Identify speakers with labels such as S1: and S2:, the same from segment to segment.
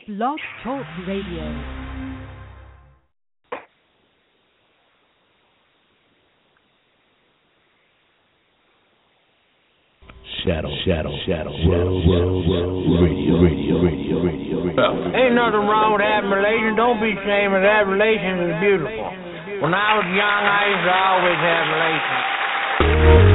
S1: Blog Talk Radio.
S2: Shadow, radio.
S3: Ain't nothing wrong with admiration. Don't be ashamed of admiration. Is beautiful. When I was young, I used to always have admiration.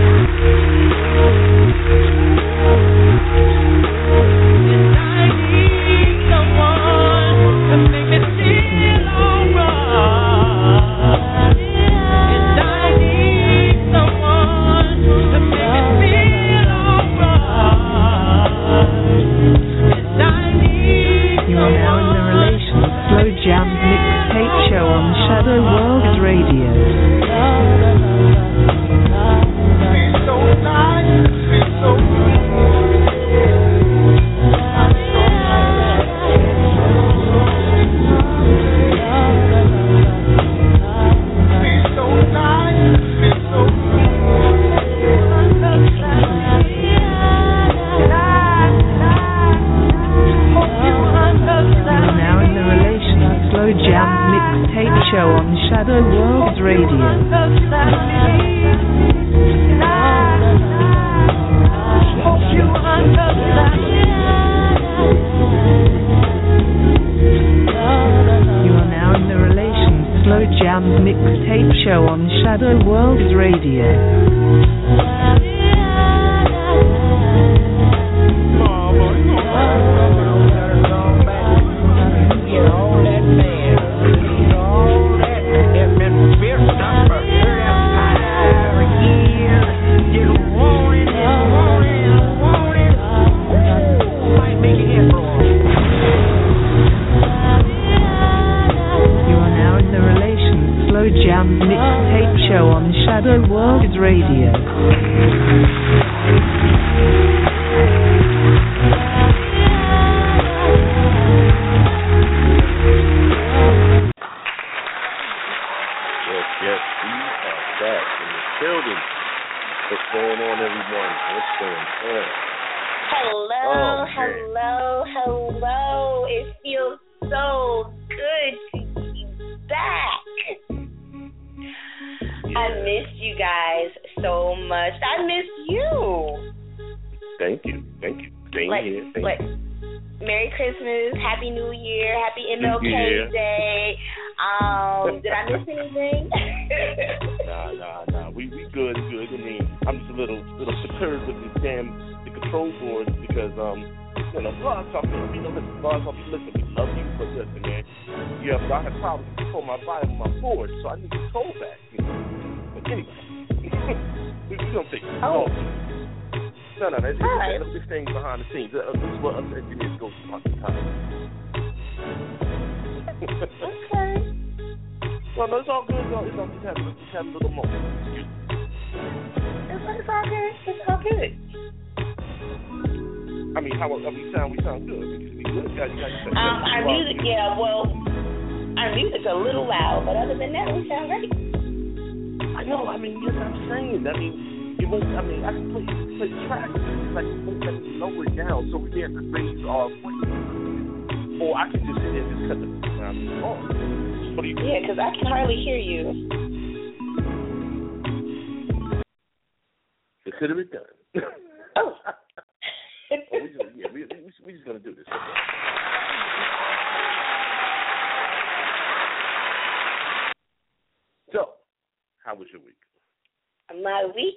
S4: My week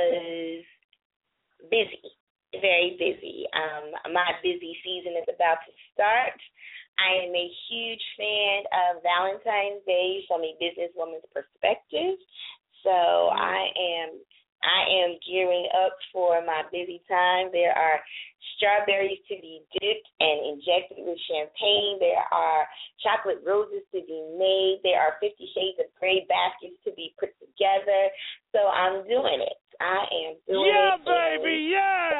S4: was busy, very busy. My busy season is about to start. I am a huge fan of Valentine's Day from a businesswoman's perspective. So I am gearing up for my busy time. There are strawberries to be dipped and injected with champagne. There are chocolate roses to be made. There are 50 Shades of Grey baskets to be put together. So I'm doing it. I am doing it.
S3: Yeah, baby, yeah.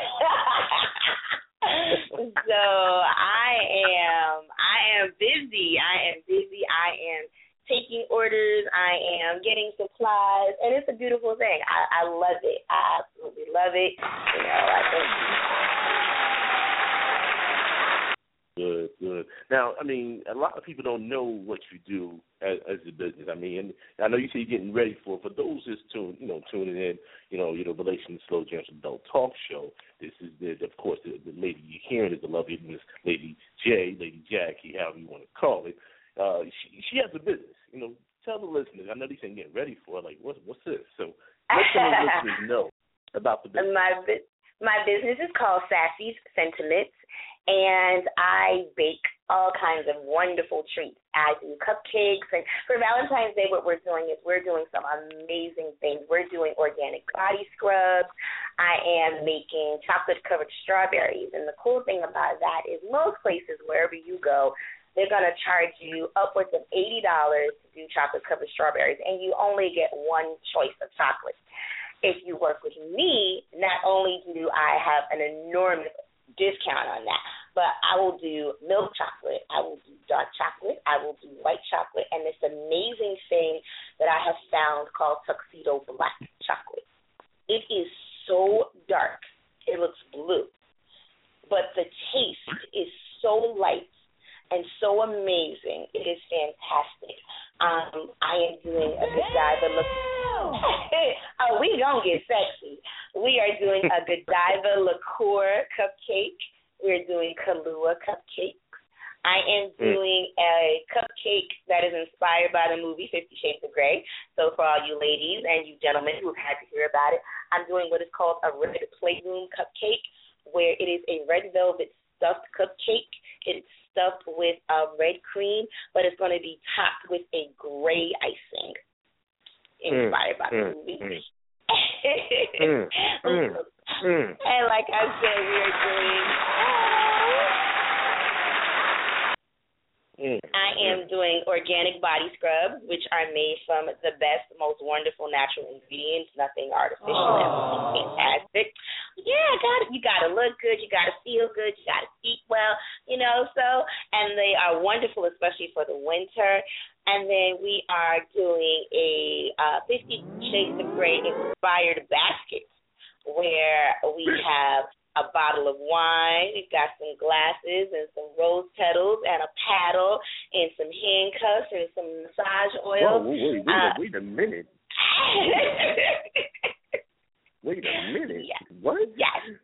S4: So I am busy. I am taking orders. I am getting supplies, and it's a beautiful thing. I love it. I absolutely love it. You know, I think.
S2: Good, good. Now, I mean, a lot of people don't know what you do as a business. I mean, and I know you say you're getting ready for those just tuning in, the Relations Slow Jams Adult Talk Show. This is of course, the lady you're hearing is the lovely Miss Lady J, Lady Jackie, however you want to call it. She has a business. Tell the listeners. I know they saying getting ready for it. Like, what's this? So let some of the listeners know about the business.
S4: My business is called Sassy's Sentiments, and I bake all kinds of wonderful treats. I do cupcakes, and for Valentine's Day, what we're doing is we're doing some amazing things. We're doing organic body scrubs. I am making chocolate-covered strawberries, and the cool thing about that is most places, wherever you go, they're going to charge you upwards of $80 to do chocolate-covered strawberries, and you only get one choice of chocolate. If you work with me, not only do I have an enormous discount on that, but I will do milk chocolate, I will do dark chocolate, I will do white chocolate, and this amazing thing that I have found called tuxedo black chocolate. It is so dark, it looks blue, but the taste is so light and so amazing. It is fantastic. I am doing a Godiva we gonna get sexy. We are doing a Godiva liqueur cupcake. We're doing Kahlua cupcakes. I am doing a cupcake that is inspired by the movie 50 Shades of Grey. So for all you ladies and you gentlemen who have had to hear about it, I'm doing what is called a red playroom cupcake, where it is a red velvet stuffed cupcake. It's stuffed with red cream, but it's going to be topped with a gray icing inspired by the movie. And like I said, we are doing... I am doing organic body scrubs, which are made from the best, most wonderful natural ingredients, nothing artificial, everything fantastic. Yeah, you got to look good, you got to feel good, you got to eat well, and they are wonderful, especially for the winter. And then we are doing a 50 Shades of Grey inspired basket, where we have a bottle of wine, we've got some glasses and some rose petals and a paddle and some handcuffs and some massage oil.
S2: Whoa, wait a minute. Wait a minute.
S4: Yes.
S2: What?
S4: Yes.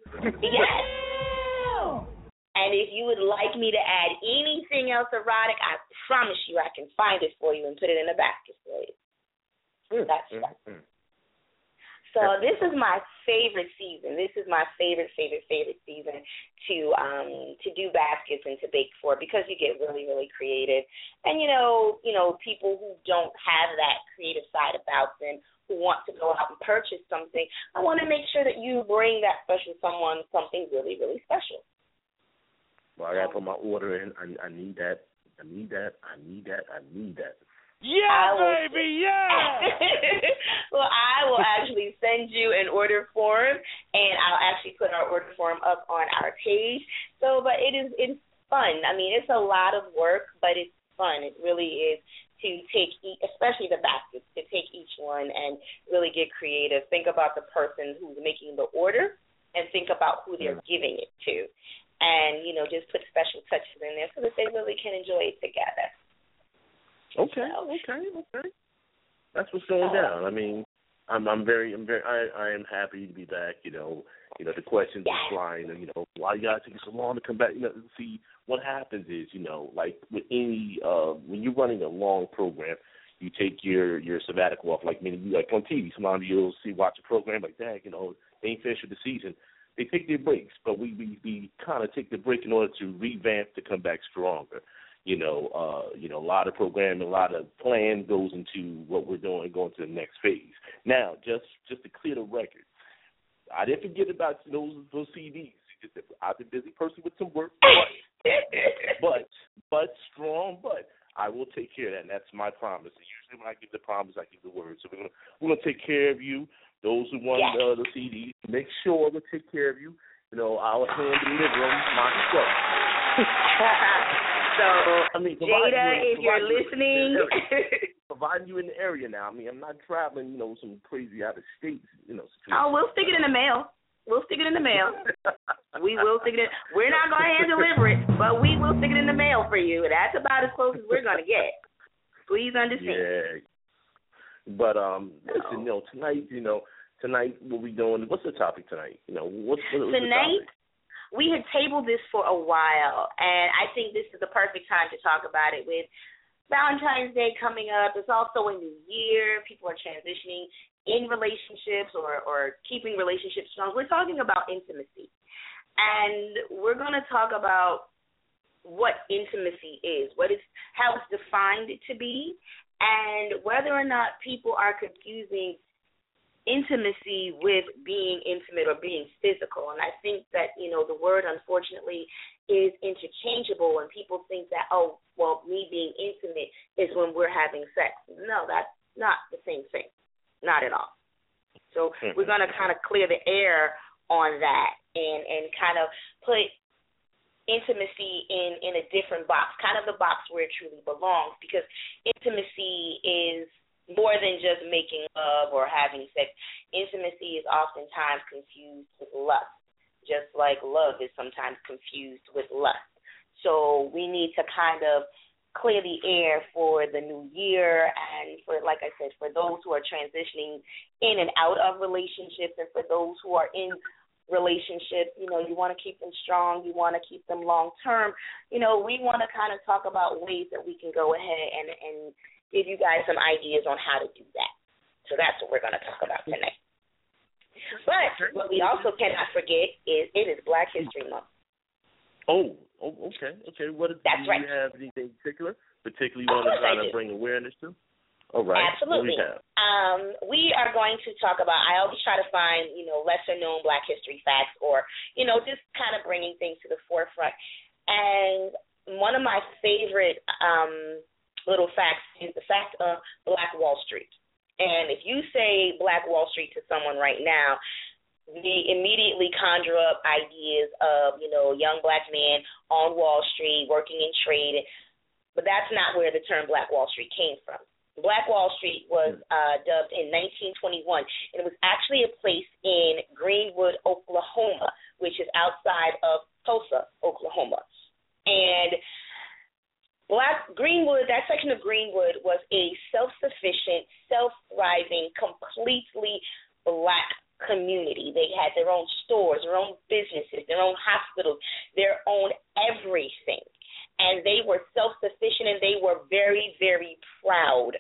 S4: And if you would like me to add anything else erotic, I promise you I can find it for you and put it in a basket for you. That's right. So this is my favorite season. This is my favorite season to do baskets and to bake for, because you get really, really creative. And people who don't have that creative side about them, who want to go out and purchase something, I want to make sure that you bring that special someone something really, really special.
S2: Well, I got to put my order in. I need that.
S3: Yeah, baby, yeah.
S4: Well, I will actually send you an order form, and I'll actually put our order form up on our page. But it's fun. I mean, it's a lot of work, but it's fun. It really is to take, especially the baskets, to take each one and really get creative. Think about the person who's making the order, and think about who they're giving it to, and just put special touches in there so that they really can enjoy it together.
S2: Okay. That's what's going down. I mean, I am happy to be back. The questions are flying, and why you guys take so long to come back. See, what happens is, like with any when you're running a long program, you take your sabbatical off. Like on TV, sometimes you'll watch a program like that. They ain't finished with the season. They take their breaks, but we kind of take the break in order to revamp to come back stronger. A lot of programming, a lot of plan goes into what we're doing, going to the next phase. Now, just to clear the record, I didn't forget about those CDs. I've been busy personally with some work, but strong. But I will take care of that, and that's my promise. And usually, when I give the promise, I give the word. So we're gonna take care of you. Those who want the CDs, make sure we take care of you. I'll hand deliver them myself.
S4: So, Jada, if you're listening,
S2: providing you in the area now. I mean, I'm not traveling, some crazy out of state, situation.
S4: Oh, we'll stick it in the mail. We will stick it in. We're not going to hand deliver it, but we will stick it in the mail for you. That's about as close as we're going to get. Please understand.
S2: Yeah. But listen, tonight what we doing? What's the topic tonight? What's
S4: tonight?
S2: The topic?
S4: We had tabled this for a while, and I think this is the perfect time to talk about it with Valentine's Day coming up. It's also a new year. People are transitioning in relationships or keeping relationships strong. We're talking about intimacy. And we're going to talk about what intimacy is, how it's defined to be, and whether or not people are confusing intimacy with being intimate or being physical. And I think that, the word, unfortunately, is interchangeable, and people think that, me being intimate is when we're having sex. No, that's not the same thing. Not at all. So we're going to kind of clear the air on that and kind of put intimacy in a different box, kind of the box where it truly belongs, because intimacy is more than just making love or having sex. Intimacy is oftentimes confused with lust, just like love is sometimes confused with lust. So we need to kind of clear the air for the new year and for, like I said, for those who are transitioning in and out of relationships, and for those who are in relationships, you want to keep them strong, you want to keep them long term. We want to kind of talk about ways that we can go ahead and give you guys some ideas on how to do that. So that's what we're going to talk about tonight. But what we also cannot forget is it is Black History Month.
S2: Oh, okay. What
S4: That's
S2: do
S4: right.
S2: you have anything particularly you want to kind of bring awareness to? All right.
S4: Absolutely. We are going to talk about, I always try to find, lesser known Black history facts or, just kind of bringing things to the forefront. And one of my favorite little facts is the fact of Black Wall Street. And if you say Black Wall Street to someone right now, they immediately conjure up ideas of, young Black man on Wall Street working in trade. But that's not where the term Black Wall Street came from. Black Wall Street was dubbed in 1921, and it was actually a place in Greenwood, Oklahoma, which is outside of Tulsa, Oklahoma. And Greenwood, that section of Greenwood was a self-sufficient, self-thriving, completely Black community. They had their own stores, their own businesses, their own hospitals, their own everything. And they were self-sufficient, and they were very, very proud.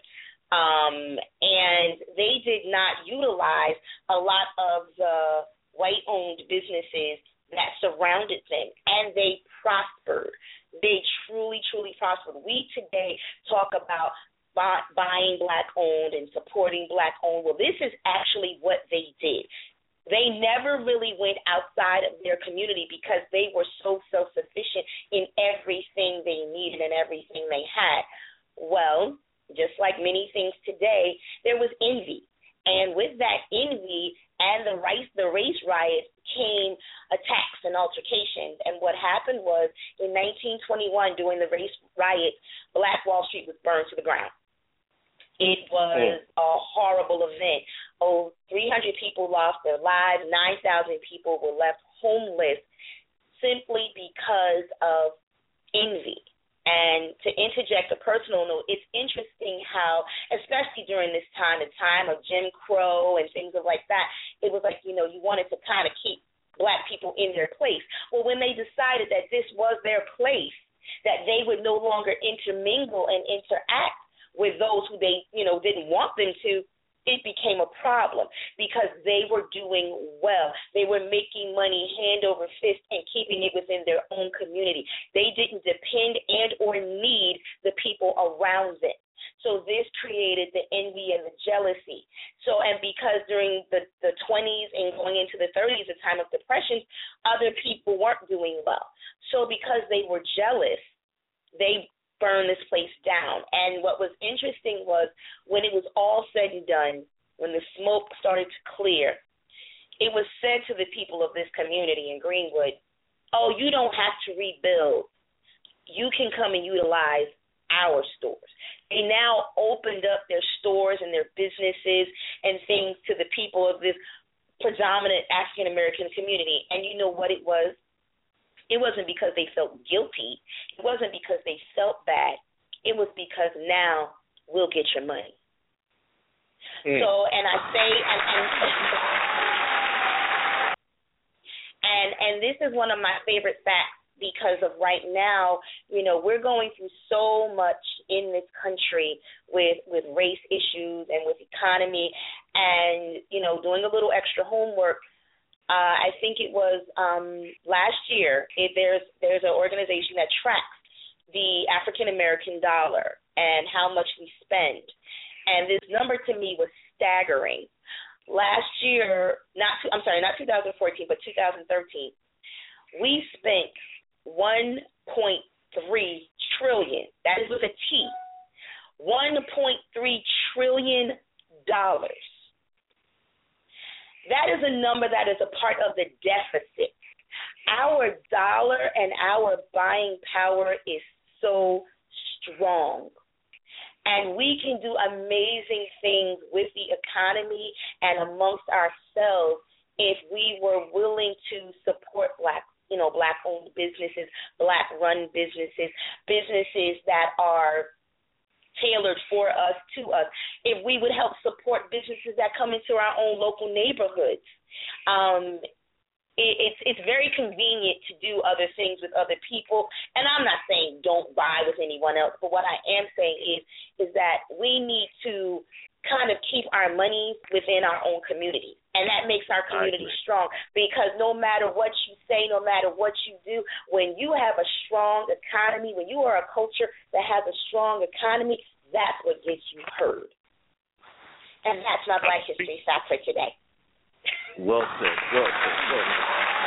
S4: And they did not utilize a lot of the white-owned businesses that surrounded them, and they prospered. They truly, truly prospered. We today talk about buying Black-owned and supporting Black-owned. Well, this is actually what they did. They never really went outside of their community because they were so self-sufficient in everything they needed and everything they had. Well, just like many things today, there was envy. And with that envy and the race riots came attacks and altercations. And what happened was in 1921, during the race riots, Black Wall Street was burned to the ground. It was a horrible event. 300 people lost their lives. 9,000 people were left homeless simply because of envy. And to interject a personal note, it's interesting how, especially during this time, the time of Jim Crow and things like that, it was like, you wanted to kind of keep Black people in their place. Well, when they decided that this was their place, that they would no longer intermingle and interact with those who they, didn't want them to, it became a problem because they were doing well. They were making money hand over fist and keeping it within their own community. They didn't depend and or need the people around them. So this created the envy and the jealousy. So, and because during the 20s and going into the 30s, the time of depression, other people weren't doing well. So because they were jealous, they burn this place down. And what was interesting was when it was all said and done, when the smoke started to clear, it was said to the people of this community in Greenwood, oh, you don't have to rebuild. You can come and utilize our stores. They now opened up their stores and their businesses and things to the people of this predominant African American community. And you know what it was? It wasn't because they felt guilty. It wasn't because they felt bad. It was because now we'll get your money. So, and I say, and this is one of my favorite facts, because of right now, you know, we're going through so much in this country with race issues and with economy, and, you know, doing a little extra homework. I think it was last year, there's an organization that tracks the African American dollar and how much we spend. And this number to me was staggering. Last year, not 2014, but 2013, we spent $1.3 trillion. That is with a T. $1.3 trillion. That is a number that is a part of the deficit. Our dollar and our buying power is so strong. And we can do amazing things with the economy and amongst ourselves if we were willing to support Black-owned businesses, Black-run businesses, businesses that are tailored for us, to us. If we would help support businesses that come into our own local neighborhoods. It's very convenient to do other things with other people, and I'm not saying don't buy with anyone else, but what I am saying is that we need to kind of keep our money within our own community, and that makes our community strong, because no matter what you say, no matter what you do, when you have a strong economy, when you are a culture that has a strong economy, that's what gets you heard. And that's my Black History fact for today.
S2: Well said. Well said. Well said.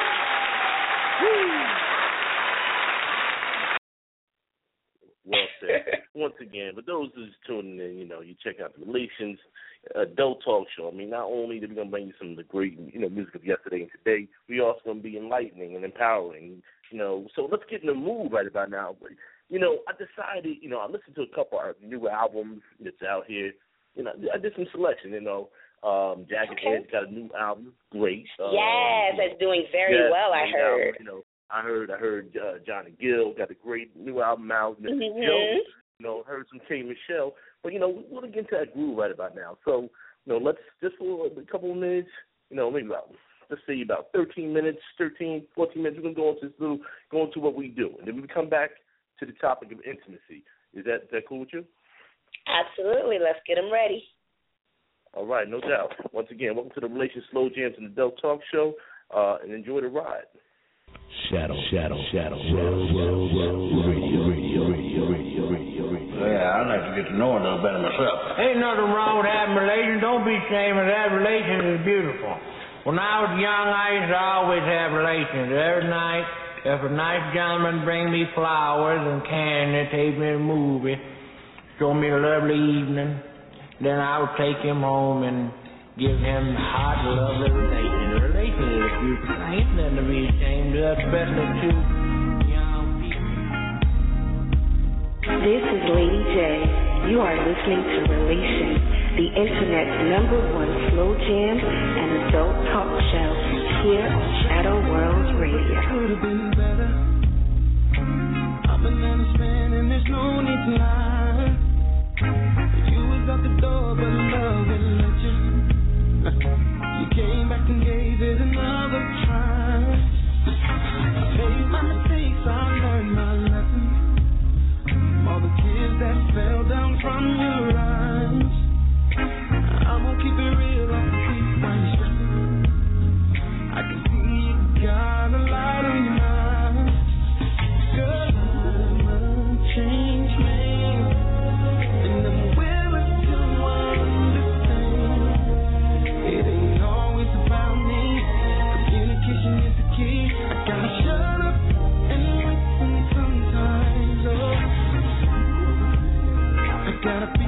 S2: Well said. Once again, for those who's tuning in, you know, you check out the Relations Adult Talk Show. I mean, not only are we going to bring you some of the great, you know, music of yesterday and today, we also going to be enlightening and empowering, you know. So let's get in the mood right about now. But, you know, I decided, you know, I listened to a couple of new albums that's out here. You know, I did some selection, you know. Jagged Edge got a new album, great.
S4: Yes, that's doing very well. I heard.
S2: Album, you know, I heard Johnny Gill got a great new album out. Mr. Joe, you know, heard some K. Michelle. But you know, we're gonna get into that groove right about now. So, you know, let's just for a couple of minutes, you know, maybe about let's say about 14 minutes. We're gonna go into what we do, and then we come back to the topic of intimacy. Is that cool with you?
S4: Absolutely. Let's get them ready.
S2: All right, no doubt. Once again, welcome to the Relations Slow Jams and Adult Talk Show, and enjoy the ride.
S5: Shadow, radio.
S6: Yeah, I'd like to get to know her a little better myself.
S3: Ain't nothing wrong with having relations. Don't be ashamed of that. Relations is beautiful. When I was young, I used to always have relations. Every night, if a nice gentleman bring me flowers and candy, take me to a movie, show me a lovely evening, then I would take him home and give him hot, lovely relations. Relations is beautiful. Ain't nothing to be ashamed of, especially to young people.
S1: This is Lady J. You are listening to Relations, the internet's #1 slow jam and adult talk show here on Shadow World Radio.
S7: Could have been better. I'm an honest man and there's no need to lie. You was out the door, but love wouldn't let you. You came back and gave it another try. I made my mistakes, I learned my lesson. All the tears that fell down from your eyes, I'm gonna keep it real, I can see why you're stressing. I can see you got a light in your eyes. Girl, I'm a changed man, and I'm willing to understand. It ain't always about me. Communication is the key. I gotta shut up and listen sometimes. Oh, I gotta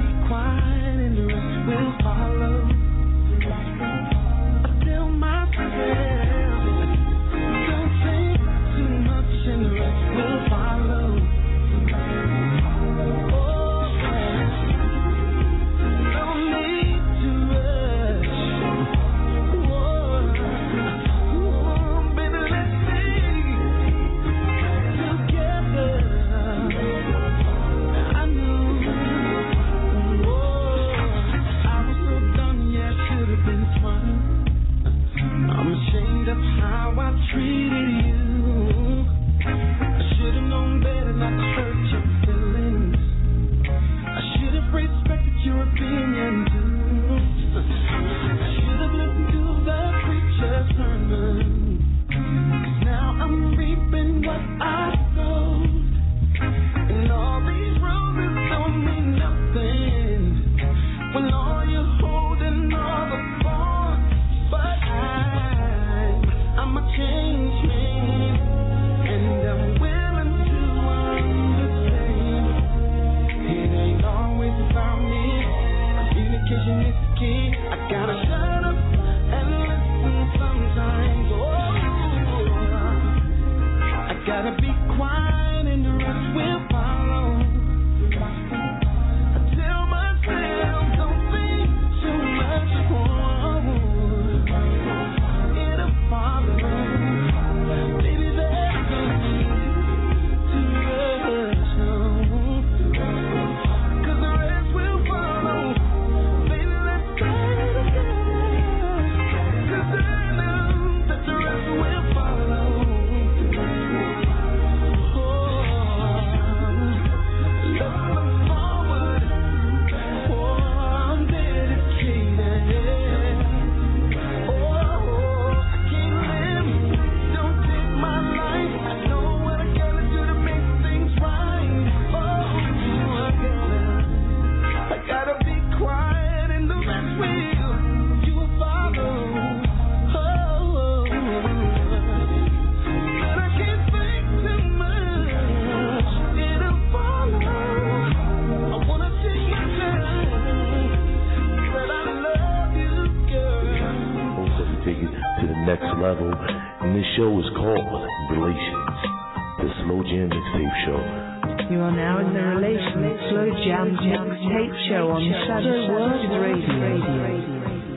S5: level, and this show is called Relations, the Slow Jam Mixtape Show.
S8: You are now in the Relations Slow Jam Mixtape Show on Shadow World Radio.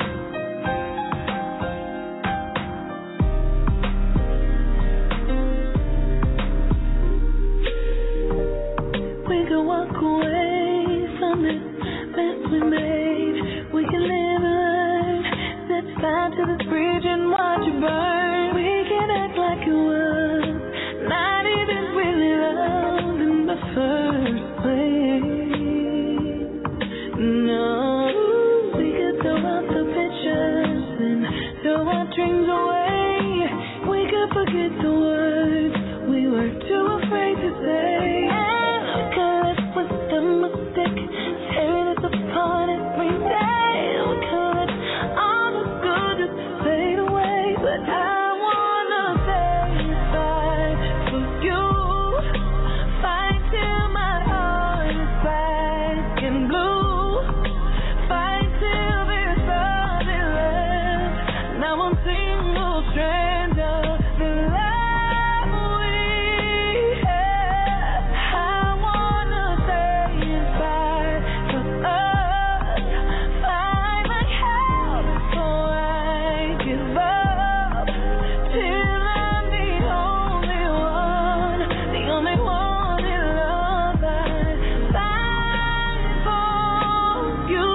S7: To the bridge and watch it burn. We can act like it was not even really love in the first place. No, we could throw out the pictures and throw our dreams away. We could forget the words we were too afraid to say. And we could live with the mistake, tearing us apart every day. We could let all the good just fade away, but I wanna fight for you, fight till my heart is black and blue, fight till there's nothing left. Now I'm single stranger, the love we had. I wanna stay inside for us, fight like hell before I give up, till I'm the only one in love. I fight for you.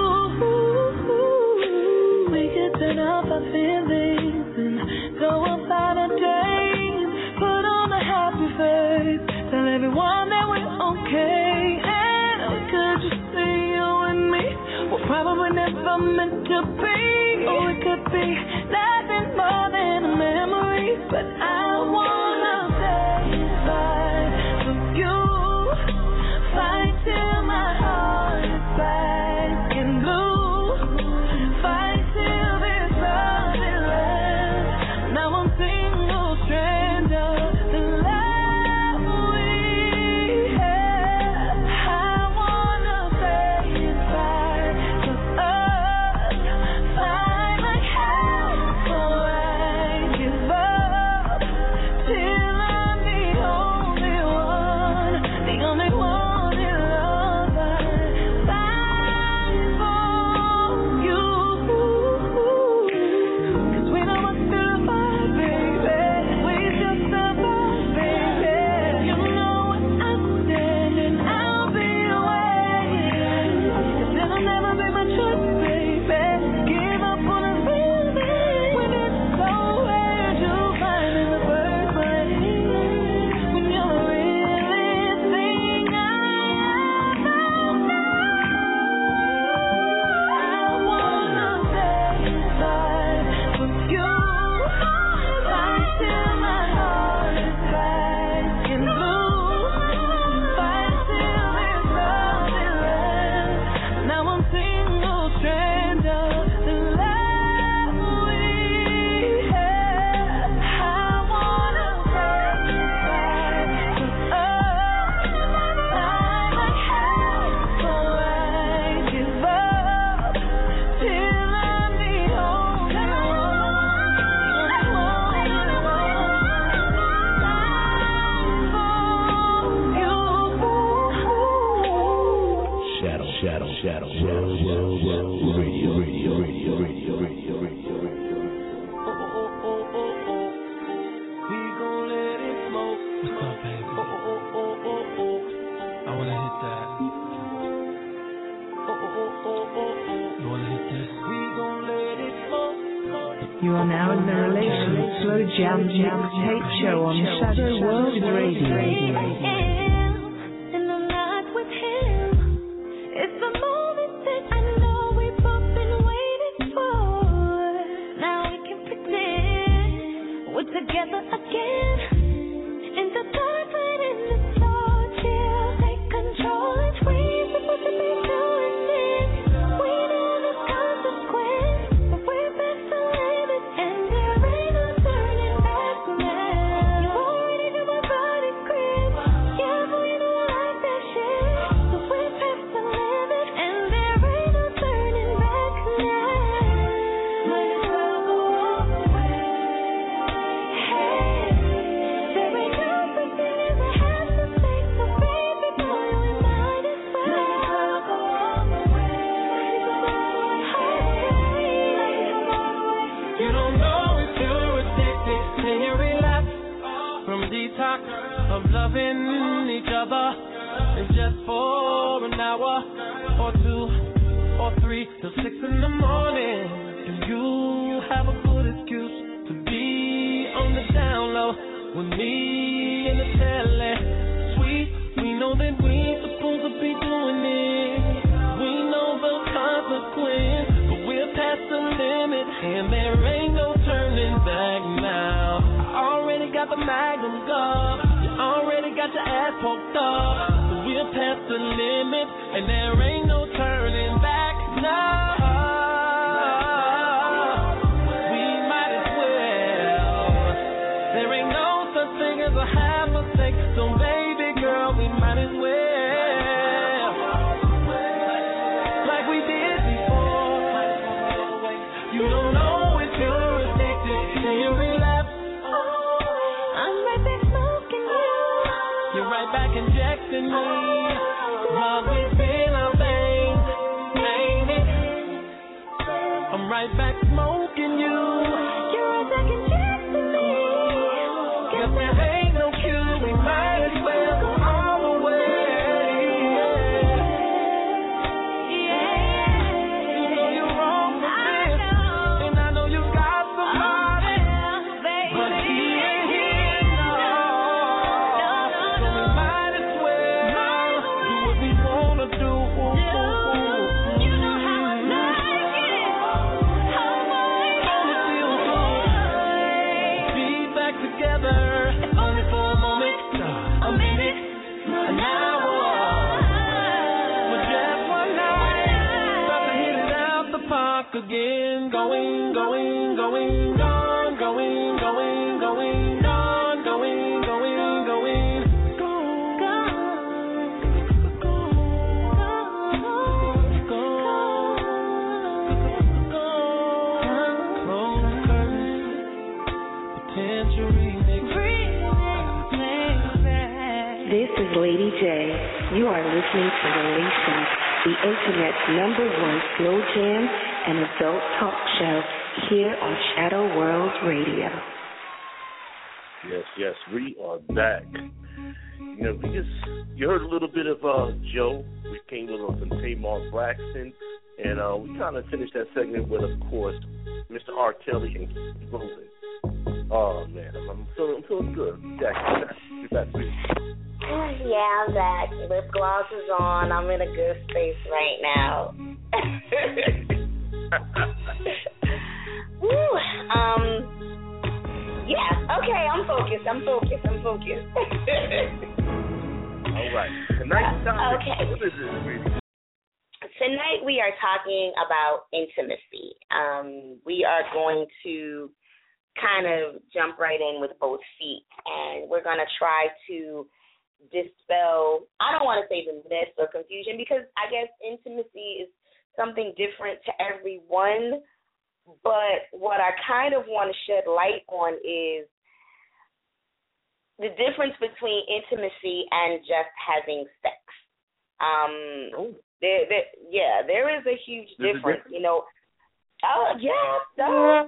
S7: We could turn off our feelings and go about our days, put on a happy face, tell everyone that we're okay, and we could just see you and me. We're probably never meant to be, or we could be nothing more than a memory, but I wanna fight for you, fight till my heart is black and blue, fight till there's nothing left. Now I'm single stranger, the love we had. I wanna stay inside for us, fight like hell before I give up, till I'm the only one in love. I fight for you, 'cause we know what's still about, baby. We just survive, baby. You know what I'm standing, I'll be waiting, 'cause it'll never be my choice, baby. Give up on a feeling when it's so hard to find in the first place. When you're the realest thing I ever know. I wanna stay inside for you, fight till my heart is black and blue, fight till there's nothing left. Now I'm single stranger, the love we had. I wanna fight for us, fight like hell before I give up, till I'm the only
S5: Shadow World Radio.
S7: We gon' let it smoke.
S9: What's up, baby? I wanna hit that. You wanna hit this?
S7: We gon' let it smoke.
S8: You are now in the Relations Slow Jam Mixtape Show on Shadow World Radio.
S7: And I'm not with him. It's the moment that I know we've both been waiting for. Now we can pretend we're together again. In the dark, but in the slow chill, take control. It's we're supposed to be doing this. We know there's consequence, but we're past the limit, and there ain't no turning back now. You already know my body grip. Yeah.
S9: loving each other, and just for an hour or two or three till 6 in the morning. And you have a good excuse to be on the down low with me in the telly. Sweet, we know that we ain't supposed to be doing it. We know the consequence, but we're past the limit, and there ain't no turning back now. I already got the magnum gun, you already got your ass poked up, so we're past the limit, and there ain't no turning back now. We might as well. There ain't no such thing as a half mistake, so baby girl, we might as well. Like we did before. You don't know if you're addicted till you relapse. I'm right back smoking you. You're right back injecting me. Love is in our veins, ain't it? I'm right back smoking you. You're right back injecting me. Guess there ain't no cure, we might as well go all the way. You know you're wrong for this, and I know you got somebody, but he ain't here, no. So we might as well do what we wanna do. You know how I like it. Only feel good. Be back together, only for a moment, a minute, an hour. But just one night, about to hit it out the park again. Going, going, going, gone, going, going, going, gone, going, going, going, Close the curtains, potential remix.
S1: This is Lady J. You are listening to Relations, the internet's #1 slow jam and adult talk show here on Shadow World Radio.
S2: Yes, we are back. You know, you heard a little bit of Joe. We came with some Tamar Braxton, and we kind of finished that segment with, of course, Mr. R. Kelly and Keith Rowland. Oh man, I'm feeling good. Jack, you're back, please.
S4: Yeah, I'm back. Lip gloss is on. I'm in a good space right now. Woo. Yeah. Okay. I'm focused.
S2: All right. Tonight's topic.
S4: Okay.
S2: What is this, sweetie?
S4: Tonight we are talking about intimacy. We are going to kind of jump right in with both feet, and we're going to try to dispel, I don't want to say the myths or confusion, because I guess intimacy is something different to everyone, but what I kind of want to shed light on is the difference between intimacy and just having sex. There is a huge difference, you know. Oh, yeah.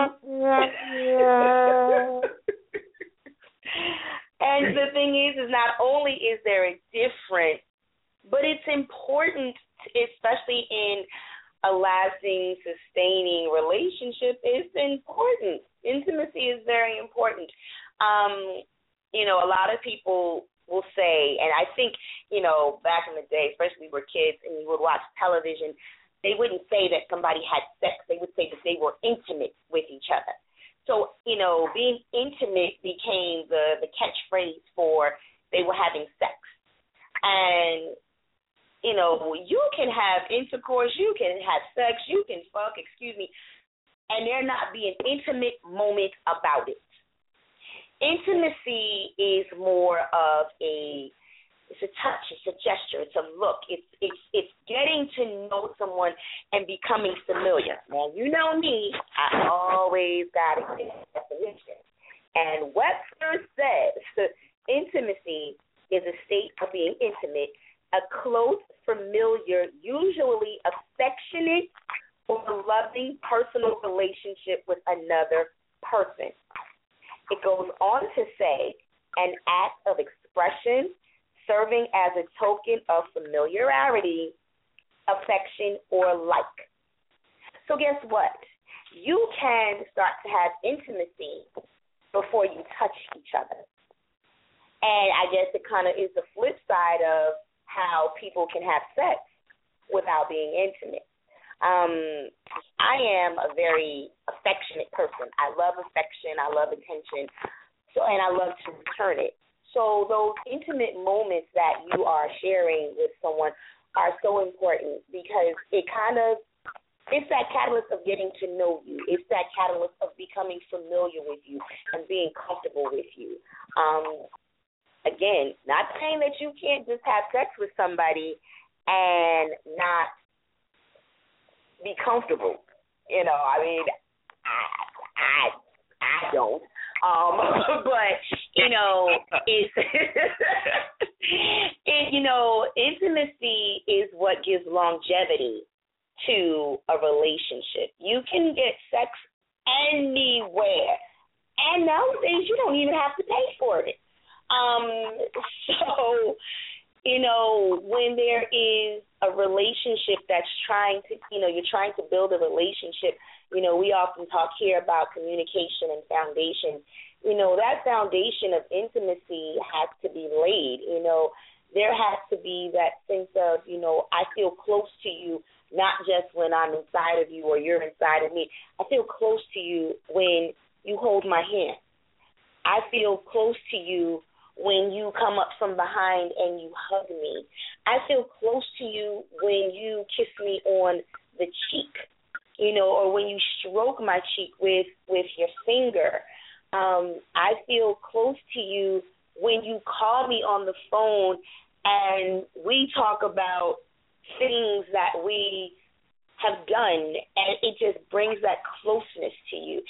S4: And the thing is not only is there a difference, but it's important, especially in a lasting, sustaining relationship, it's important. Intimacy is very important. You know, a lot of people will say, and I think, you know, back in the day, especially we were kids and you would watch television, they wouldn't say that somebody had sex. They would say that they were intimate with each other. So, you know, being intimate became the catchphrase for they were having sex. And, you know, you can have intercourse, you can have sex, you can fuck, and there not be an intimate moment about it. Intimacy is more of it's a touch, it's a gesture, it's a look, it's getting to know someone and becoming familiar. Now, you know me, I always got a definition. And Webster says intimacy is a state of being intimate, a close, familiar, usually affectionate or loving personal relationship with another person. It goes on to say an act of expression, serving as a token of familiarity, affection, or like. So guess what? You can start to have intimacy before you touch each other. And I guess it kind of is the flip side of how people can have sex without being intimate. I am a very affectionate person. I love affection. I love attention. And I love to return it. So those intimate moments that you are sharing with someone are so important because it's that catalyst of getting to know you. It's that catalyst of becoming familiar with you and being comfortable with you. Again, not saying that you can't just have sex with somebody and not be comfortable. I mean, I don't. But it's intimacy is what gives longevity to a relationship. You can get sex anywhere, and nowadays you don't even have to pay for it. So, when there is a relationship that's trying to, you're trying to build a relationship, we often talk here about communication and foundation. That foundation of intimacy has to be laid. There has to be that sense of, I feel close to you, not just when I'm inside of you or you're inside of me. I feel close to you when you hold my hand. I feel close to you when you come up from behind and you hug me. I feel close to you when you kiss me on the cheek, or when you stroke my cheek with your finger. I feel close to you when you call me on the phone and we talk about things that we have done, and it just brings that closeness to you.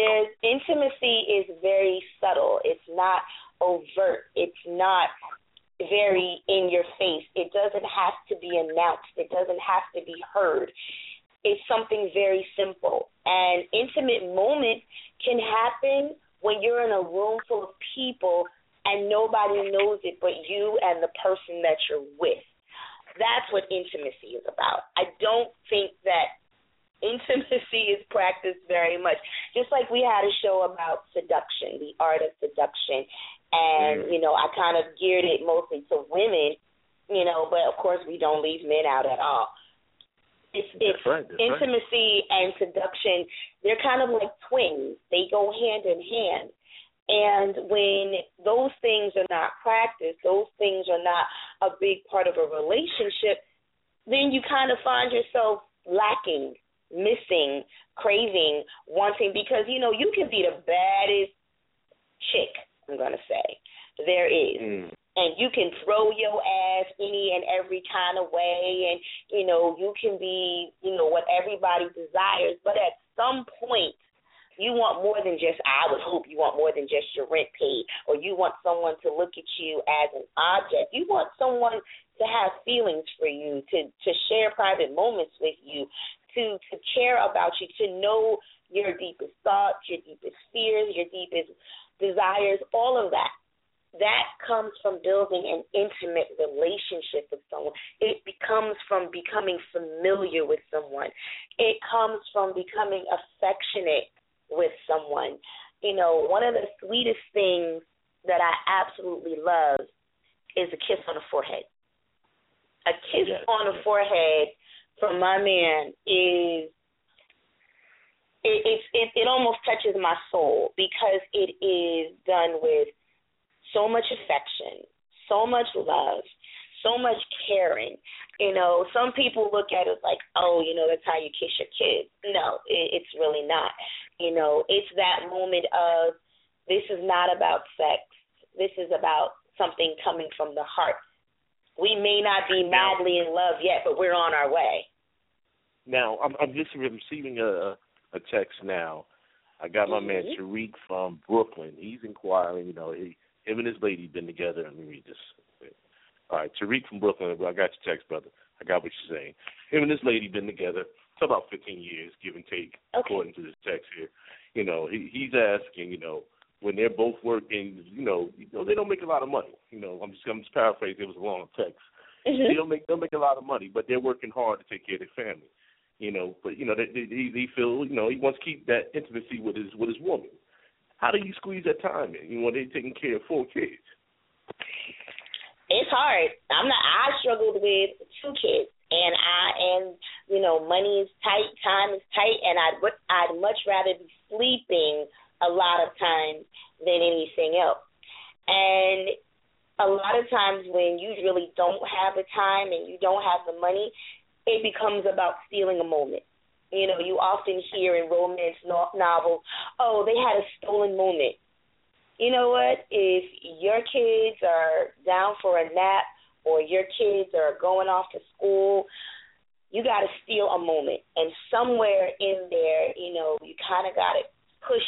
S4: Intimacy is very subtle. It's not overt. It's not very in your face. It doesn't have to be announced. It doesn't have to be heard. It's something very simple. And intimate moments can happen when you're in a room full of people and nobody knows it but you and the person that you're with. That's what intimacy is about. I don't think that intimacy is practiced very much. Just like we had a show about seduction, the art of seduction. And, I kind of geared it mostly to women, but of course we don't leave men out at all. It's right. Intimacy and seduction, they're kind of like twins. They go hand in hand. And when those things are not practiced, those things are not a big part of a relationship, then you kind of find yourself lacking, missing, craving, wanting, because, you can be the baddest chick, I'm going to say, there is. And you can throw your ass any and every kind of way, and, you can be, what everybody desires. But at some point, you want more than just, I would hope you want more than just your rent paid, or you want someone to look at you as an object. You want someone to have feelings for you, to share private moments with you, to care about you, to know your deepest thoughts, your deepest fears, your deepest desires, all of that. That comes from building an intimate relationship with someone. It comes from becoming familiar with someone. It comes from becoming affectionate with someone. One of the sweetest things that I absolutely love is a kiss on the forehead. A kiss on the forehead from my man is, it almost touches my soul because it is done with so much affection, so much love, so much caring. Some people look at it like, that's how you kiss your kids. No, it's really not. It's that moment of, this is not about sex. This is about something coming from the heart. We may not be madly in love yet, but we're on our way.
S2: Now, I'm just receiving a text now. I got my man Tariq from Brooklyn. He's inquiring, him and his lady been together. Let me read this. All right, Tariq from Brooklyn. I got your text, brother. I got what you're saying. Him and his lady been together for about 15 years, give and take, according to this text here. He's asking, when they're both working, they don't make a lot of money. I'm just paraphrasing. It was a long text. They don't make a lot of money, but they're working hard to take care of their family. But they feel he wants to keep that intimacy with his woman. How do you squeeze that time in? They're taking care of 4 kids.
S4: It's hard. I struggled with 2 kids, and money is tight, time is tight, and I'd much rather be sleeping a lot of times than anything else. And a lot of times when you really don't have the time and you don't have the money, it becomes about stealing a moment. You often hear in romance novels, oh, they had a stolen moment. You know what? If your kids are down for a nap or your kids are going off to school, you got to steal a moment. And somewhere in there, you kind of got to push,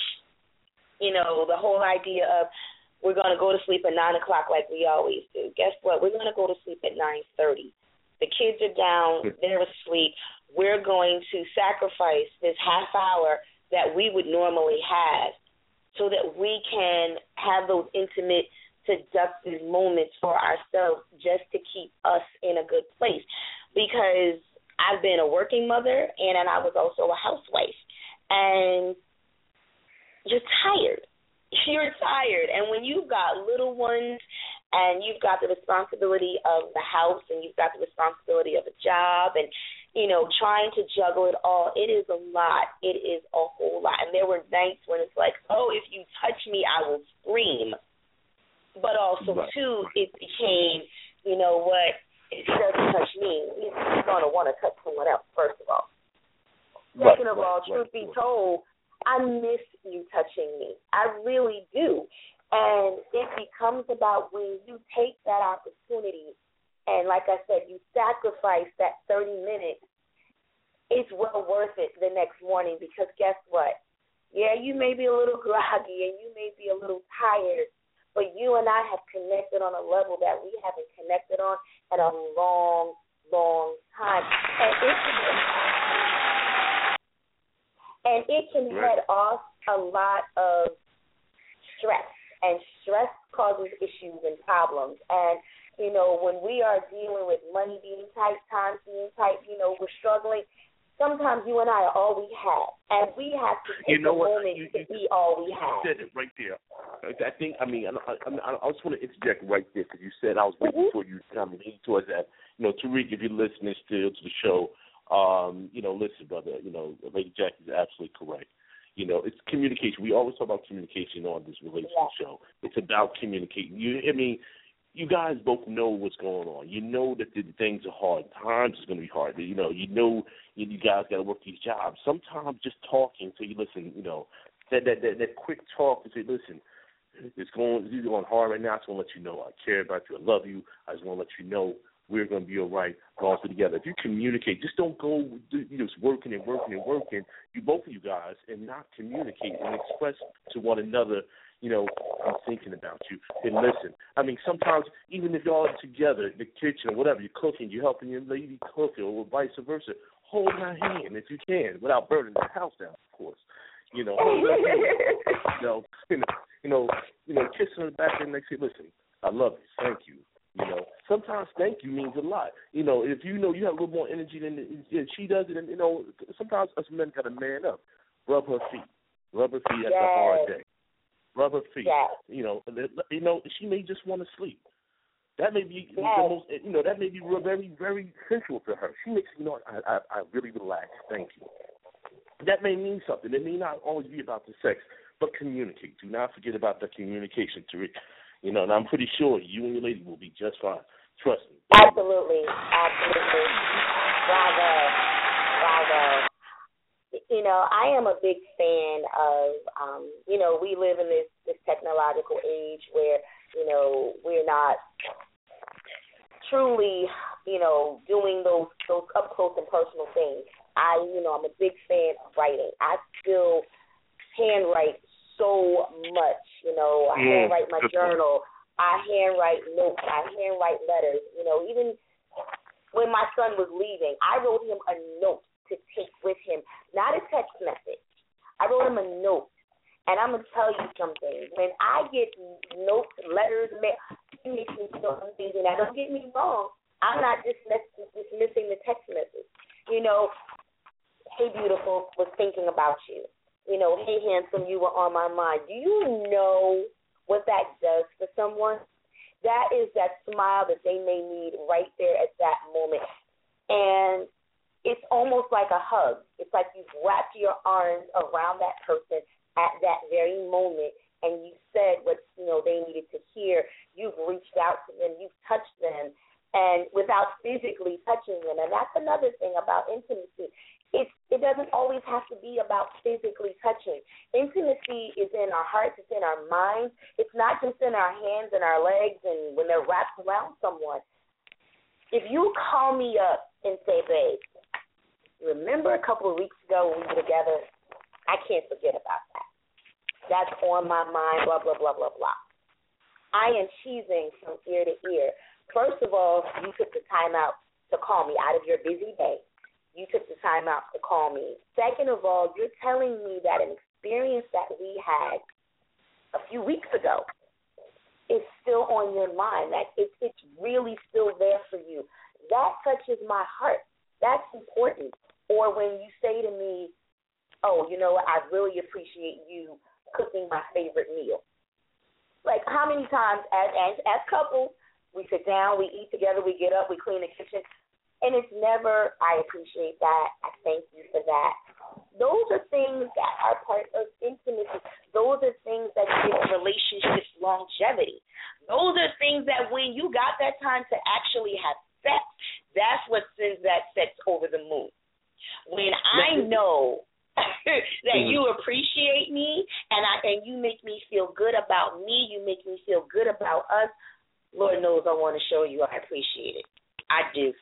S4: the whole idea of we're going to go to sleep at 9 o'clock like we always do. Guess what? We're going to go to sleep at 9:30. The kids are down. They're asleep. We're going to sacrifice this half hour that we would normally have so that we can have those intimate, seductive moments for ourselves just to keep us in a good place. Because I've been a working mother and I was also a housewife. And you're tired. You're tired. And when you've got little ones and you've got the responsibility of the house and you've got the responsibility of a job and, trying to juggle it all, it is a lot. It is a whole lot. And there were nights when it's like, oh, if you touch me, I will scream. But also, too, it became, you know what, if he doesn't touch me, he's going to want to touch someone else, first of all. Second of all, truth be told, I miss you touching me. I really do. And it becomes about when you take that opportunity and, like I said, you sacrifice that 30 minutes, it's well worth it the next morning because guess what? Yeah, you may be a little groggy and you may be a little tired, but you and I have connected on a level that we haven't connected on in a long, long time. And it can head off a lot of stress, and stress causes issues and problems. And, when we are dealing with money being tight, time being tight, we're struggling, sometimes you and I are all we have, and we have to take a moment to be all we have.
S2: You said it right there. I just want to interject right there because you said I was waiting for you to come towards that. Tariq, if you're listening still to the show, listen, brother, Lady Jackie is absolutely correct. It's communication. We always talk about communication on this relationship show. It's about communicating. You guys both know what's going on. You know that the things are hard. Times is going to be hard. You guys got to work these jobs. Sometimes just talking so you listen, that quick talk to say, listen, you're going hard right now. I just want to let you know I care about you. I love you. I just want to let you know we're going to be all right. We're all together. If you communicate, just don't go just working and working and working, both of you guys, and not communicate and express to one another, I'm thinking about you. And listen, sometimes even if y'all are together in the kitchen or whatever, you're cooking, you're helping your lady cook or vice versa, hold her hand if you can without burning the house down, of course. Hold her hand. Kiss her in the back of the neck, say, listen, I love you, thank you. Sometimes thank you means a lot. If you have a little more energy than she does, and sometimes us men got to man up. Rub her feet. Rub her feet after a hard day. Rub her feet. She may just want to sleep. That may be the most. That may be very, very sensual to her. She makes I really relax. Thank you. That may mean something. It may not always be about the sex, but communicate. Do not forget about the communication, Tariq. And I'm pretty sure you and your lady will be just fine. Trust me.
S4: Absolutely. Bravo. I am a big fan of, we live in this technological age where, we're not truly, doing those up close and personal things. I'm a big fan of writing. I still handwrite so much. I handwrite my journal. I handwrite notes. I handwrite letters. Even when my son was leaving, I wrote him a note to take with him, not a text message. I wrote him a note, And I'm going to tell you something. When I get notes, letters, mail, it makes me feel amazing. Now, don't get me wrong. I'm not dismissing the text message. You know, hey, beautiful, was thinking about you. You know, hey, handsome, you were on my mind. Do you know what that does for someone? That is that smile that they may need right there at that moment. And it's almost like a hug. It's like you've wrapped your arms around that person at that very moment, and you said what they needed to hear. You've reached out to them. You've touched them, and without physically touching them. And that's another thing about intimacy. It doesn't always have to be about physically touching. Intimacy is in our hearts. It's in our minds. It's not just in our hands and our legs and when they're wrapped around someone. If you call me up and say, babe, remember a couple of weeks ago when we were together? I can't forget about that. That's on my mind, blah, blah, blah, blah, blah. I am cheesing from ear to ear. First of all, you took the time out to call me out of your busy day. You took the time out to call me. Second of all, you're telling me that an experience that we had a few weeks ago is still on your mind, that it's really still there for you. That touches my heart. That's important. Or when you say to me, oh, you know what, I really appreciate you cooking my favorite meal. Like, how many times as couples, we sit down, we eat together, we get up, we clean the kitchen, and it's never, I appreciate that, I thank you for that. Those are things that are part of intimacy. Those are things that give relationships longevity. Those are things that when you got that time to actually have sex, that's what sends that sex over the moon. When I know that you appreciate me and you make me feel good about me, you make me feel good about us, Lord knows I want to show you I appreciate it. I do.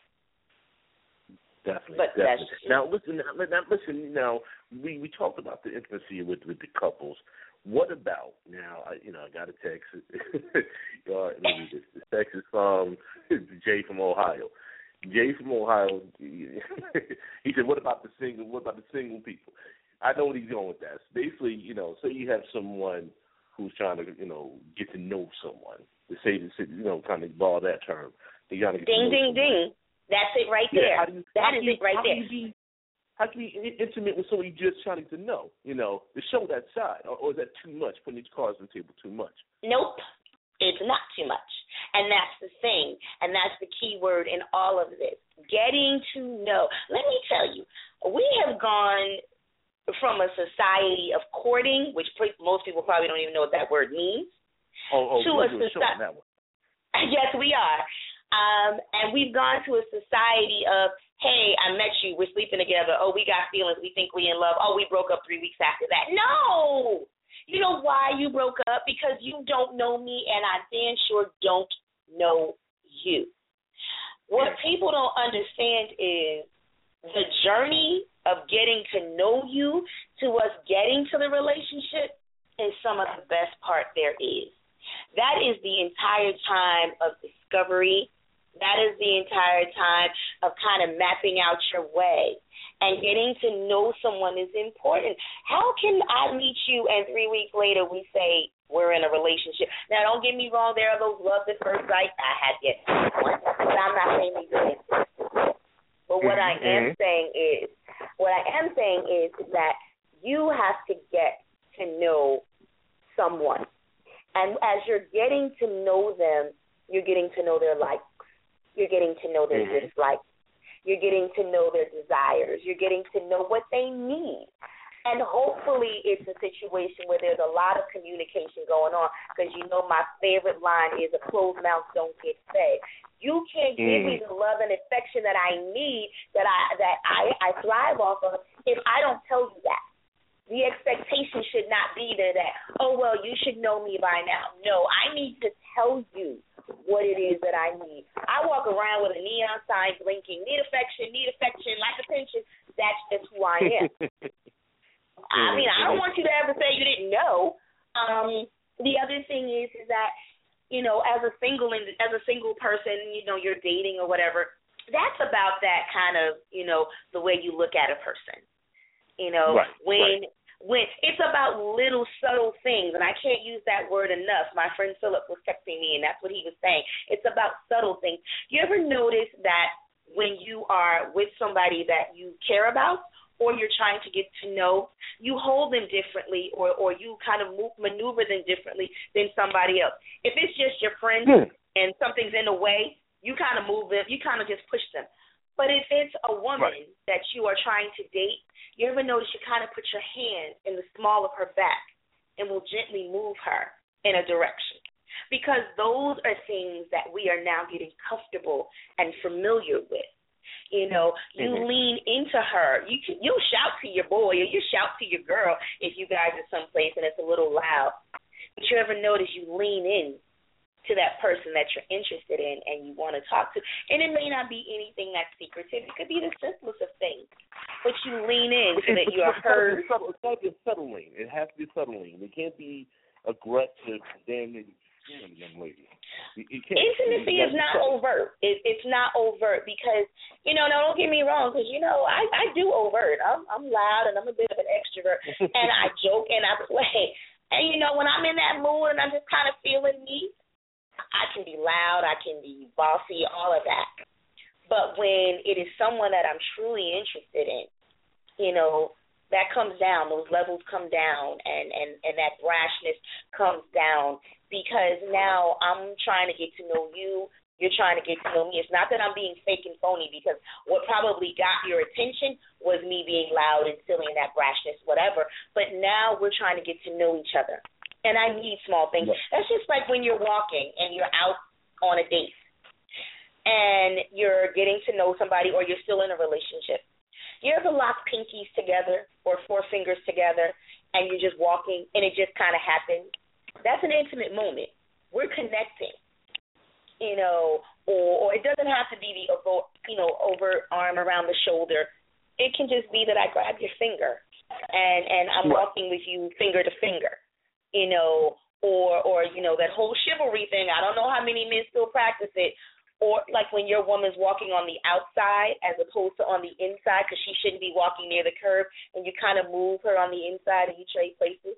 S2: Definitely.
S4: But
S2: definitely. Now listen. Now we talked about the intimacy with the couples. What about now? I got a text. Let me read this. The text is from Jay from Ohio. Jay from Ohio, he said, what about the single people? I know what he's going with that. Basically, say you have someone who's trying to, get to know someone. To say, kind of borrow that term. They gotta get
S4: ding,
S2: to know
S4: ding,
S2: someone.
S4: ding. That's it right there. That is it right there.
S2: How can you be intimate with somebody you're just trying to know, to show that side? Or is that too much, putting these cards on the table too much?
S4: Nope. It's not too much. And that's the thing. And that's the key word in all of this. Getting to know. Let me tell you, we have gone from a society of courting, which most people probably don't even know what that word means, to a society. Yes, we are. And we've gone to a society of, hey, I met you, we're sleeping together, oh, we got feelings, we think we in love, oh, we broke up 3 weeks after that. No! You know why you broke up? Because you don't know me, and I damn sure don't know you. What people don't understand is the journey of getting to know you to us getting to the relationship is some of the best part there is. That is the entire time of discovery. That is the entire time of kind of mapping out your way. And getting to know someone is important. How can I meet you and 3 weeks later we say we're in a relationship? Now, don't get me wrong. There are those love at first sight. I have yet one, but I'm not saying we do it. But what I am saying is that you have to get to know someone. And as you're getting to know them, you're getting to know their likes. You're getting to know their dislikes. You're getting to know their desires. You're getting to know what they need. And hopefully it's a situation where there's a lot of communication going on, because my favorite line is a closed mouth don't get fed. You can't give me the love and affection that I need, that I thrive off of, if I don't tell you that. The expectation should not be there that, oh, well, you should know me by now. No, I need to tell you what it is that I need. I walk around with a neon sign blinking, need affection, like attention. That's just who I am. I mean, I don't want you to ever say you didn't know. The other thing is that, as a single person, you're dating or whatever, that's about that kind of, the way you look at a person. when it's about little subtle things, and I can't use that word enough. My friend Philip was texting me, and that's what he was saying. It's about subtle things. You ever notice that when you are with somebody that you care about or you're trying to get to know, you hold them differently or you kind of maneuver them differently than somebody else. If it's just your friend and something's in the way, you kind of move them, you kind of just push them. But if it's a woman that you are trying to date, you ever notice you kind of put your hand in the small of her back and will gently move her in a direction? Because those are things that we are now getting comfortable and familiar with. You know, you lean into her. You'll shout to your boy or you shout to your girl if you guys are someplace and it's a little loud. But you ever notice you lean in to that person that you're interested in and you want to talk to. And it may not be anything that's secretive. It could be the simplest of things. But you lean in so that you are heard.
S2: It's got to be settling. It has to be settling. It can't be aggressive, damning, young lady.
S4: Intimacy is not overt. It's not overt because, you know, now don't get me wrong, because, you know, I do overt. I'm loud and I'm a bit of an extrovert. And I joke and I play. And, you know, when I'm in that mood and I'm just kind of feeling me, I can be loud, I can be bossy, all of that. But when it is someone that I'm truly interested in, you know, that comes down, those levels come down, and that brashness comes down because now I'm trying to get to know you, you're trying to get to know me. It's not that I'm being fake and phony because what probably got your attention was me being loud and silly and that brashness, whatever. But now we're trying to get to know each other. And I need small things. That's just like when you're walking and you're out on a date and you're getting to know somebody or you're still in a relationship. You ever lock pinkies together or four fingers together and you're just walking and it just kind of happens? That's an intimate moment. We're connecting, you know, or it doesn't have to be the, you know, over arm around the shoulder. It can just be that I grab your finger and I'm walking with you finger to finger. You know, or you know, that whole chivalry thing. I don't know how many men still practice it. Or like when your woman's walking on the outside as opposed to on the inside because she shouldn't be walking near the curb, and you kind of move her on the inside and you trade places.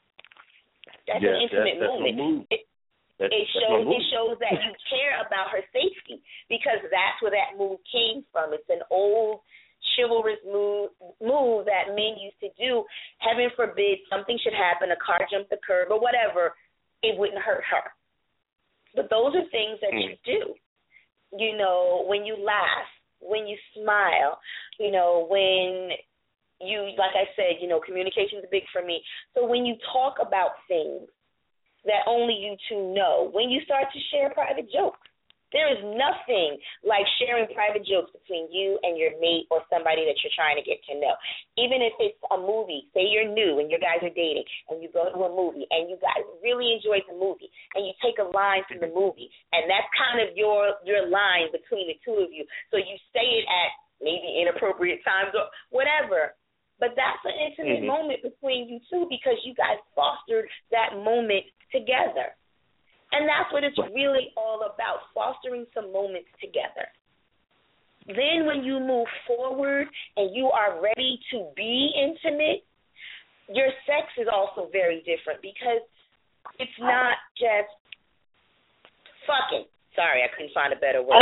S4: That's an intimate moment. It shows that you care about her safety because that's where that move came from. It's an old chivalrous move that men used to do. Heaven forbid something should happen, a car jumped the curb or whatever, it wouldn't hurt her. But those are things that you do. You know, when you laugh, when you smile, you know, when you, like I said, you know, communication is big for me. So when you talk about things that only you two know, when you start to share private jokes, there is nothing like sharing private jokes between you and your mate or somebody that you're trying to get to know. Even if it's a movie, say you're new and you guys are dating and you go to a movie and you guys really enjoy the movie and you take a line from the movie and that's kind of your line between the two of you. So you say it at maybe inappropriate times or whatever. But that's an intimate moment between you two because you guys fostered that moment together. And that's what it's really all about, fostering some moments together. Then when you move forward and you are ready to be intimate, your sex is also very different because it's not just fucking. Sorry, I couldn't find a better word.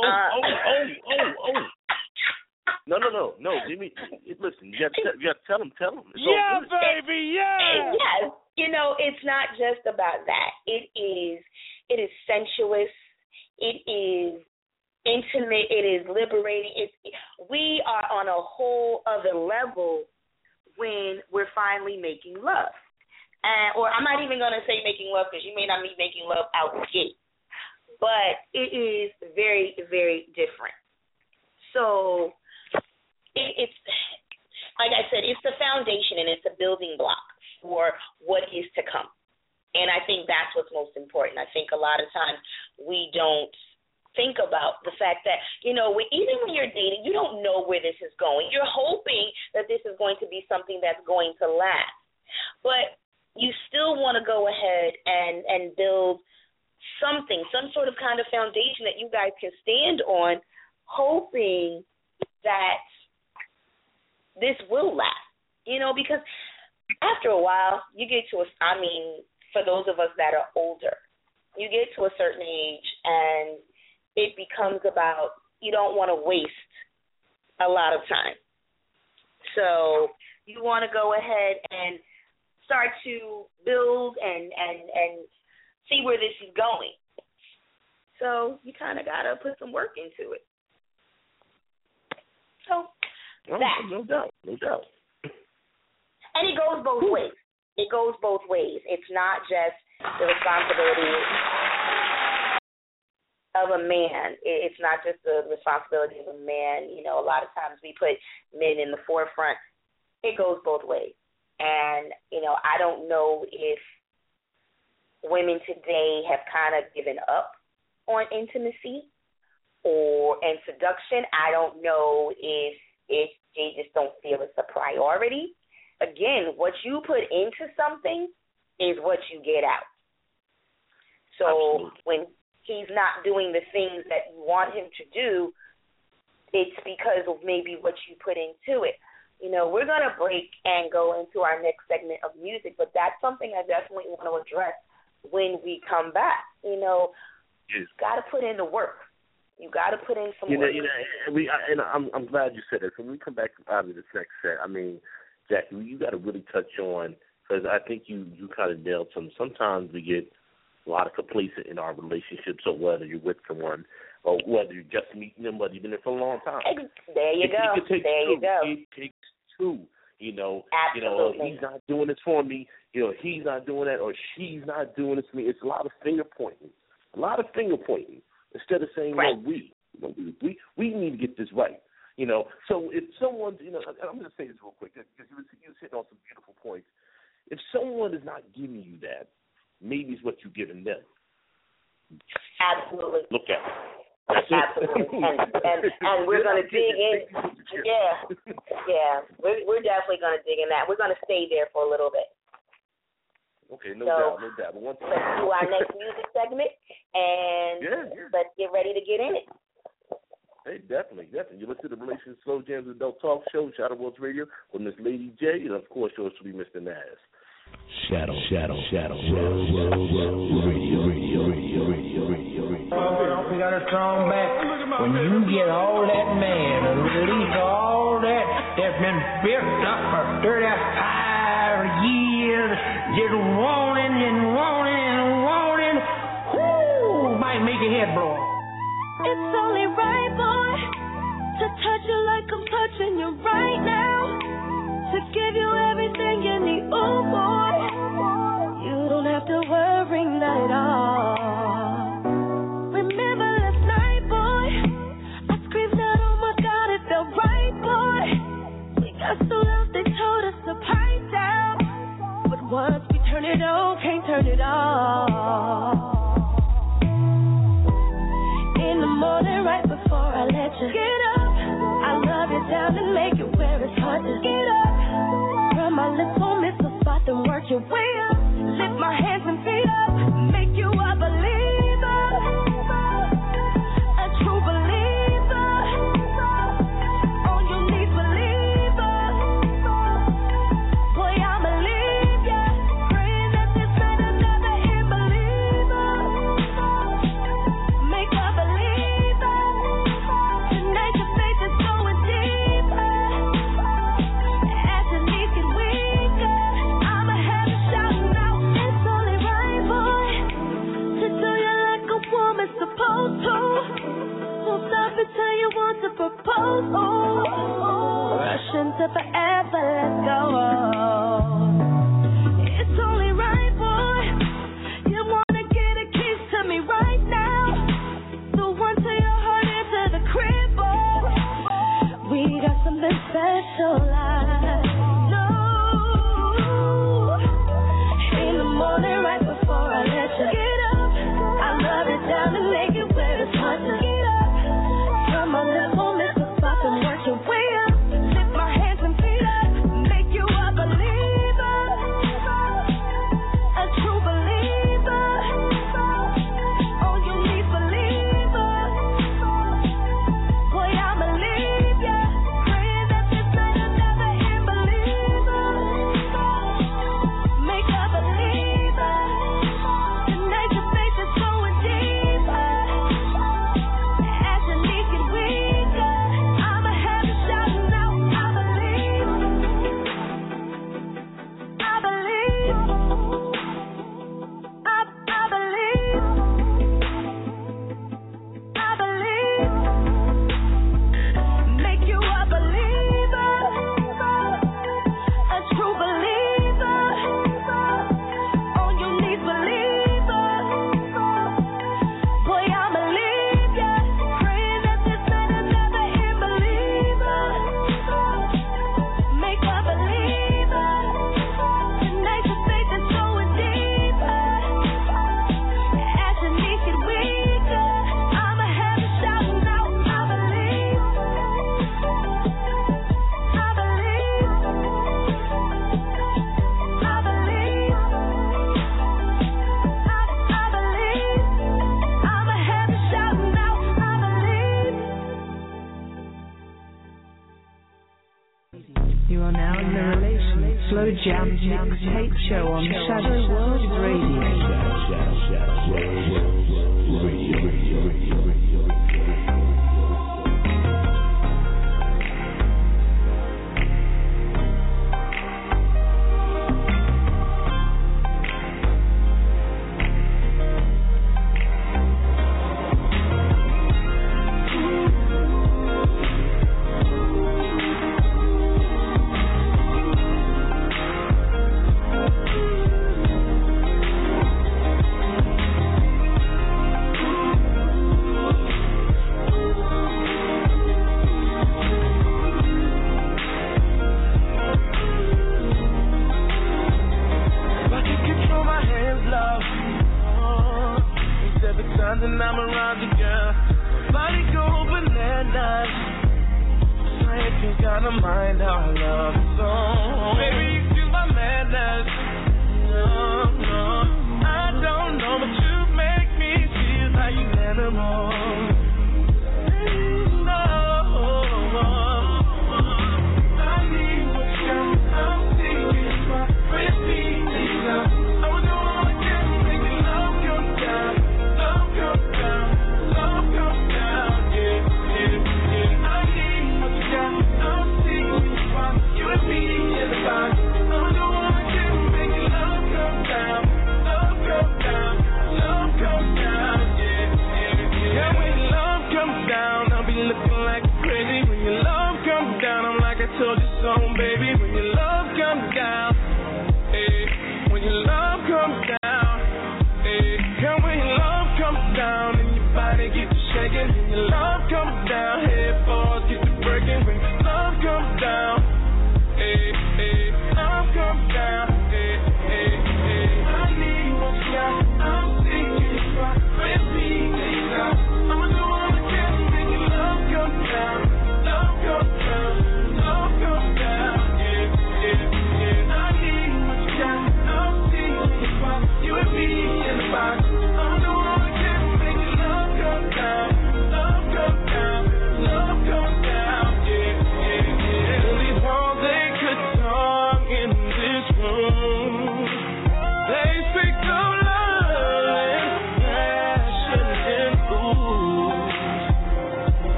S2: No, Jimmy, listen, you got to tell him.
S9: Yeah, baby, yeah.
S4: Yes. You know, it's not just about that. It is sensuous. It is intimate. It is liberating. We are on a whole other level when we're finally making love. Or I'm not even going to say making love because you may not be making love out the gate. But it is very, very different. So it's, like I said, it's the foundation and it's a building block for what is to come. And I think that's what's most important. I think a lot of times we don't think about the fact that, you know, even when you're dating, you don't know where this is going. You're hoping that this is going to be something that's going to last. But you still want to go ahead and build something, some sort of kind of foundation that you guys can stand on, hoping that this will last. You know, because after a while, you get to for those of us that are older, you get to a certain age and it becomes about you don't want to waste a lot of time. So you want to go ahead and start to build and see where this is going. So you kind of got to put some work into it. So that.
S2: No doubt.
S4: And it goes both ways. It's not just the responsibility of a man. It's not just the responsibility of a man. You know, a lot of times we put men in the forefront. It goes both ways. And, you know, I don't know if women today have kind of given up on intimacy and seduction. I don't know if they just don't feel it's a priority. Again, what you put into something is what you get out. So Absolutely. When he's not doing the things that you want him to do, it's because of maybe what you put into it. You know, we're going to break and go into our next segment of music, but that's something I definitely want to address when we come back. You know, you've got to put in the work. You got to put in some work.
S2: I'm glad you said that. So when we come back out of this next set, I mean, Jackie, you got to really touch on, because I think you kind of nailed some. Sometimes we get a lot of complacent in our relationships, or whether you're with someone or whether you're just meeting them, whether you've been there for a long time.
S4: There you go.
S2: It takes two. You know,
S4: Absolutely.
S2: He's not doing this for me. You know, he's not doing that, or she's not doing this for me. It's a lot of finger pointing. Instead of saying,
S4: right.
S2: No, we need to get this right. You know, so if someone's, you know, I'm going to say this real quick, because you was hitting on some beautiful points. If someone is not giving you that, maybe it's what you're giving them.
S4: Absolutely.
S2: Look at it.
S4: Absolutely. and we're going to dig in. Yeah. We're definitely going to dig in that. We're going to stay there for a little bit.
S2: Okay, no doubt. But
S4: let's do our next music segment, and let's get ready to get in it.
S2: Hey, definitely. You listen to the Relations Slow Jams Adult Talk Show, Shadow Worlds Radio, with Miss Lady J, and of course yours will be Mr. Naz.
S5: Shadow World Radio.
S3: We got a strong back. When you get all that man and release all that's been built up for 35 years, just wanting, might make your head blow.
S10: It's only right, boy, to touch you like I'm touching you right now, to give you everything you need, oh boy. You don't have to worry, not at all. Remember last night, boy, I screamed out, oh my God, it felt right, boy. We got so lost, they told us to pipe down, but once we turn it on, can't turn it off. In the morning, right before I let you get up, I love you down and make it where it's hard to get up. From my lips won't miss a spot, then work your way up. Lift my hands and feet up, make you a believer, a true believer, on your knees believer. Boy, I believe ya, praying that this night another in believer. Make a believer, tonight your faith is going deeper. As your knees get weaker, I'ma have a shout now. It's only right, boy, to do you like a woman's supposed to. Won't stop until you want to propose. Rush into forever, let's go. It's only right, boy, you wanna get a kiss to me right now. The one to your heart into the crib, boy. We got something special, I know. In the morning, right before I let you get up, I love it down and make it where it's hard to get up. From my lips won't miss a spot and work your way up. Lift my hands and feet up,
S8: You are now in the Relation Slow Jam Mixtape Show on Shadow World Radio.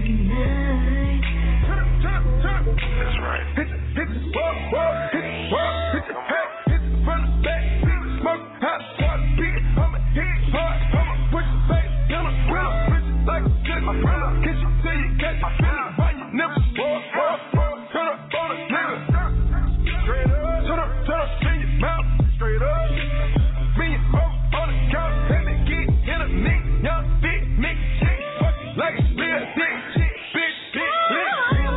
S7: That's right. Hit the walk, hit the walk, hit the head, hit the front, back, smoke, hot, water, beat, I'ma hit hard, I'ma push the face, down the grill, bitch like a jet, my brother, kiss you till you catch my feeling, why you never walk, turn up on a nigga, straight up, turn up, in your mouth, straight up, bring your mouth on the couch, let me get in a nigga, young, big, nigga, shit, like a real dick, shit, big, lick.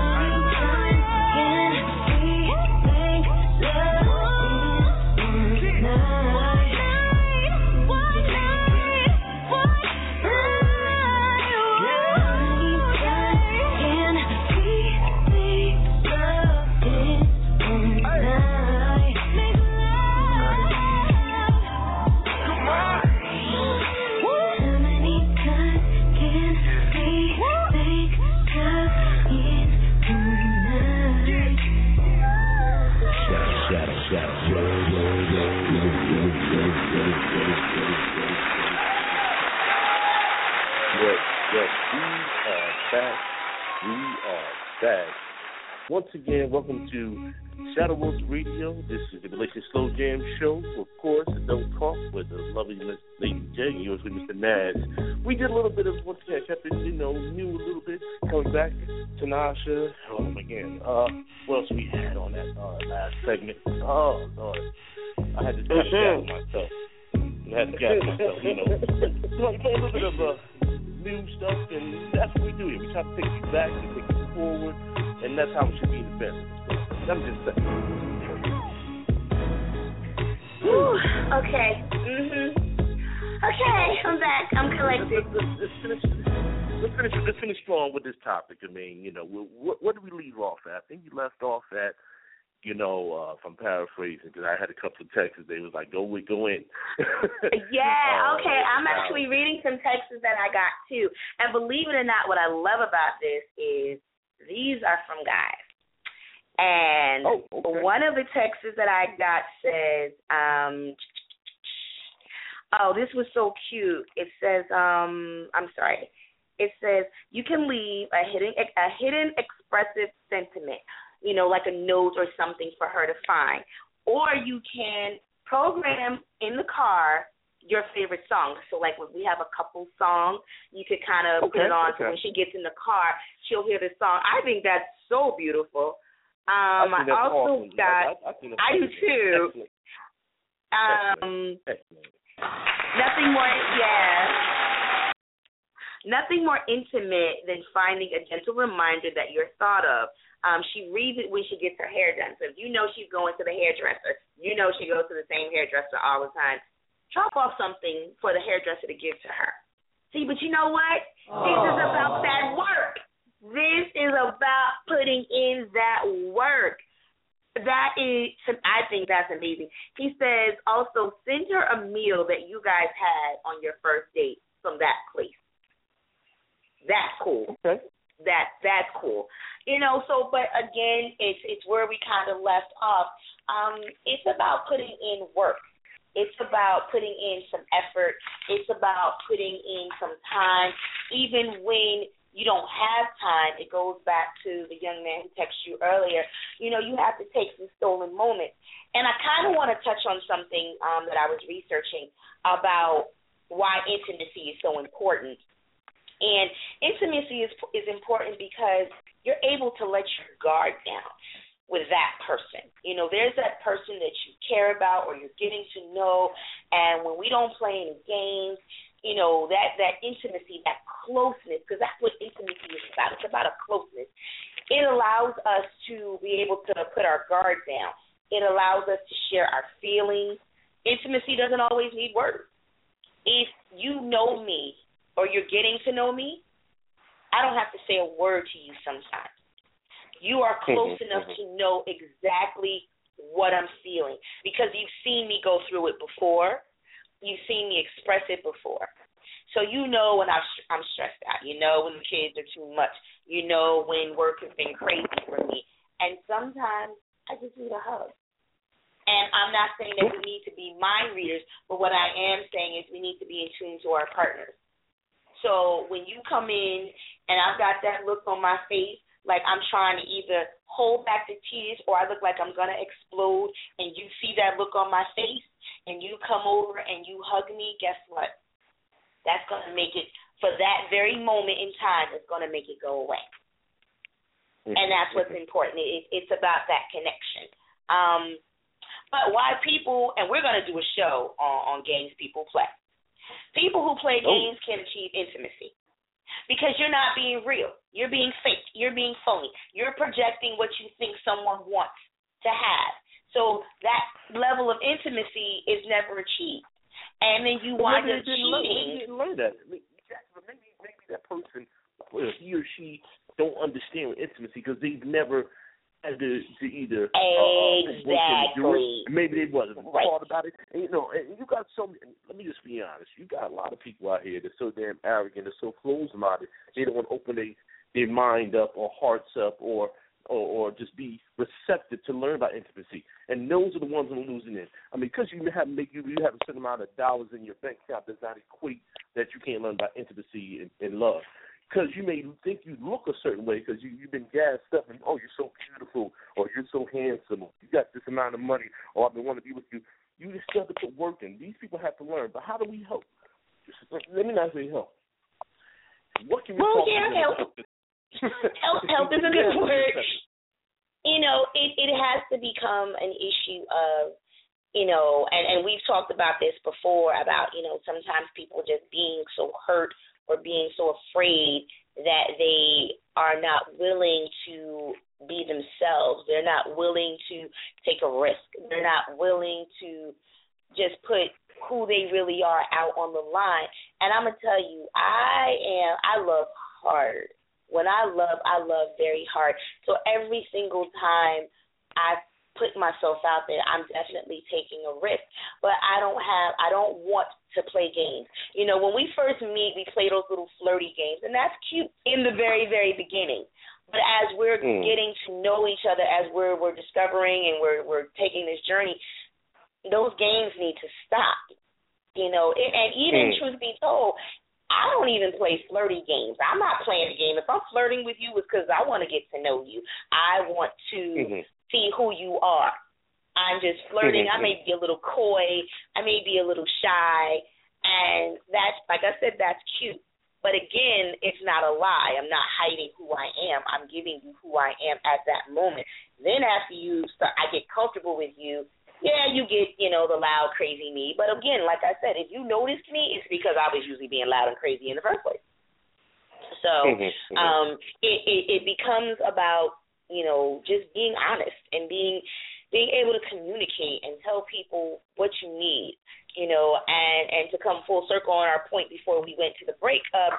S2: Once again, welcome to Shadow Worlds Radio. This is the Relation Slow Jam Show. Of course, Adult Talk with the lovely Miss Lady J. Yours with Mr. Naz. We did a little bit of, once again, kept it, new a little bit. Coming back, Tanasha. Again. What else we had on that last segment? Oh, Lord. I had to gather myself. So I play a little bit of new stuff, and that's what we do here. We try to take you back and take you forward. And that's how it should be in the business. I'm just saying.
S4: Whew, okay. Okay, I'm back. I'm collected.
S2: Let's finish strong with this topic. I mean, what did we leave off at? I think you left off at, if I'm paraphrasing, because I had a couple of texts. They was like, go in.
S4: Yeah, okay. I'm actually reading some texts that I got, too. And believe it or not, what I love about this is these are from guys. And one of the texts that I got says, this was so cute. It says, It says, you can leave a hidden expressive sentiment, like a note or something for her to find. Or you can program in the car your favorite song. So, like, when we have a couple songs, you could kind of put it on so when she gets in the car, she'll hear the song. I think that's so beautiful. I also got, I do too. Nothing more intimate than finding a gentle reminder that you're thought of. She reads it when she gets her hair done. So if you know she's going to the hairdresser, she goes to the same hairdresser all the time. Drop off something for the hairdresser to give to her. See, but you know what? This is about that work. This is about putting in that work. I think that's amazing. He says, also, send her a meal that you guys had on your first date from that place. That's cool.
S2: Okay.
S4: That's cool. But again, it's where we kind of left off. It's about putting in work. It's about putting in some effort. It's about putting in some time. Even when you don't have time, it goes back to the young man who texted you earlier. You have to take some stolen moments. And I kind of want to touch on something that I was researching about why intimacy is so important. And intimacy is important because you're able to let your guard down with that person. There's that person that you care about or you're getting to know, and when we don't play any games, that intimacy, that closeness, because that's what intimacy is about. It's about a closeness. It allows us to be able to put our guard down. It allows us to share our feelings. Intimacy doesn't always need words. If you know me or you're getting to know me, I don't have to say a word to you sometimes. You are close enough to know exactly what I'm feeling because you've seen me go through it before. You've seen me express it before. So you know when I'm stressed out. You know when the kids are too much. You know when work has been crazy for me. And sometimes I just need a hug. And I'm not saying that we need to be mind readers, but what I am saying is we need to be in tune to our partners. So when you come in and I've got that look on my face, like I'm trying to either hold back the tears or I look like I'm going to explode, and you see that look on my face and you come over and you hug me, guess what? That's going to make it, for that very moment in time, it's going to make it go away. And that's what's important. It's about that connection. But why people, and we're going to do a show on games people play. People who play games can achieve intimacy because you're not being real. You're being fake. You're being phony. You're projecting what you think someone wants to have. So that level of intimacy is never achieved. And then you wind up cheating.
S2: Maybe learn that. Maybe that person, he or she, don't understand intimacy because they've never had to either
S4: exactly.
S2: Maybe they wasn't thought about it. And, and you got so many. Let me just be honest. You got a lot of people out here that's so damn arrogant, they're so closed-minded. They don't want to open their mind up or hearts up or just be receptive to learn about intimacy. And those are the ones who are losing it. I mean, because you have a certain amount of dollars in your bank account does not equate that you can't learn about intimacy and love. Because you may think you look a certain way because you've been gassed up and, you're so beautiful or you're so handsome or you got this amount of money or I've been wanting to be with you. You just have to put work in. These people have to learn. But how do we help? Let me not say help. What can we
S4: help. Help is a good word. It has to become an issue of, and we've talked about this before about, sometimes people just being so hurt or being so afraid that they are not willing to be themselves. They're not willing to take a risk. They're not willing to just put who they really are out on the line. And I'm going to tell you, I love hard. When I love very hard. So every single time I put myself out there, I'm definitely taking a risk. But I don't want to play games. When we first meet, we play those little flirty games, and that's cute in the very, very beginning. But as we're getting to know each other, as we're discovering and we're taking this journey, those games need to stop. And even truth be told, I don't even play flirty games. I'm not playing a game. If I'm flirting with you, it's because I want to get to know you. I want to see who you are. I'm just flirting. I may be a little coy. I may be a little shy. And that's, like I said, that's cute. But again, it's not a lie. I'm not hiding who I am. I'm giving you who I am at that moment. Then after I get comfortable with you, you get, the loud, crazy me. But again, like I said, if you noticed me, it's because I was usually being loud and crazy in the first place. So it becomes about, just being honest and being able to communicate and tell people what you need, and to come full circle on our point before we went to the break of,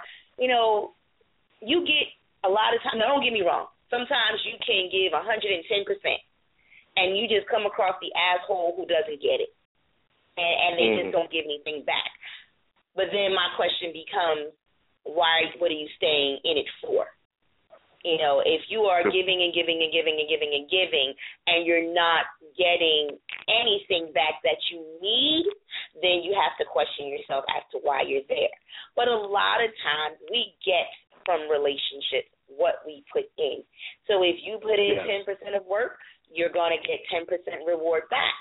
S4: you get a lot of time. Now, don't get me wrong. Sometimes you can give 110%. And you just come across the asshole who doesn't get it. And they just don't give anything back. But then my question becomes, what are you staying in it for? If you are giving and giving and giving and giving and giving and you're not getting anything back that you need, then you have to question yourself as to why you're there. But a lot of times we get from relationships what we put in. So if you put in 10% of work, you're going to get 10% reward back.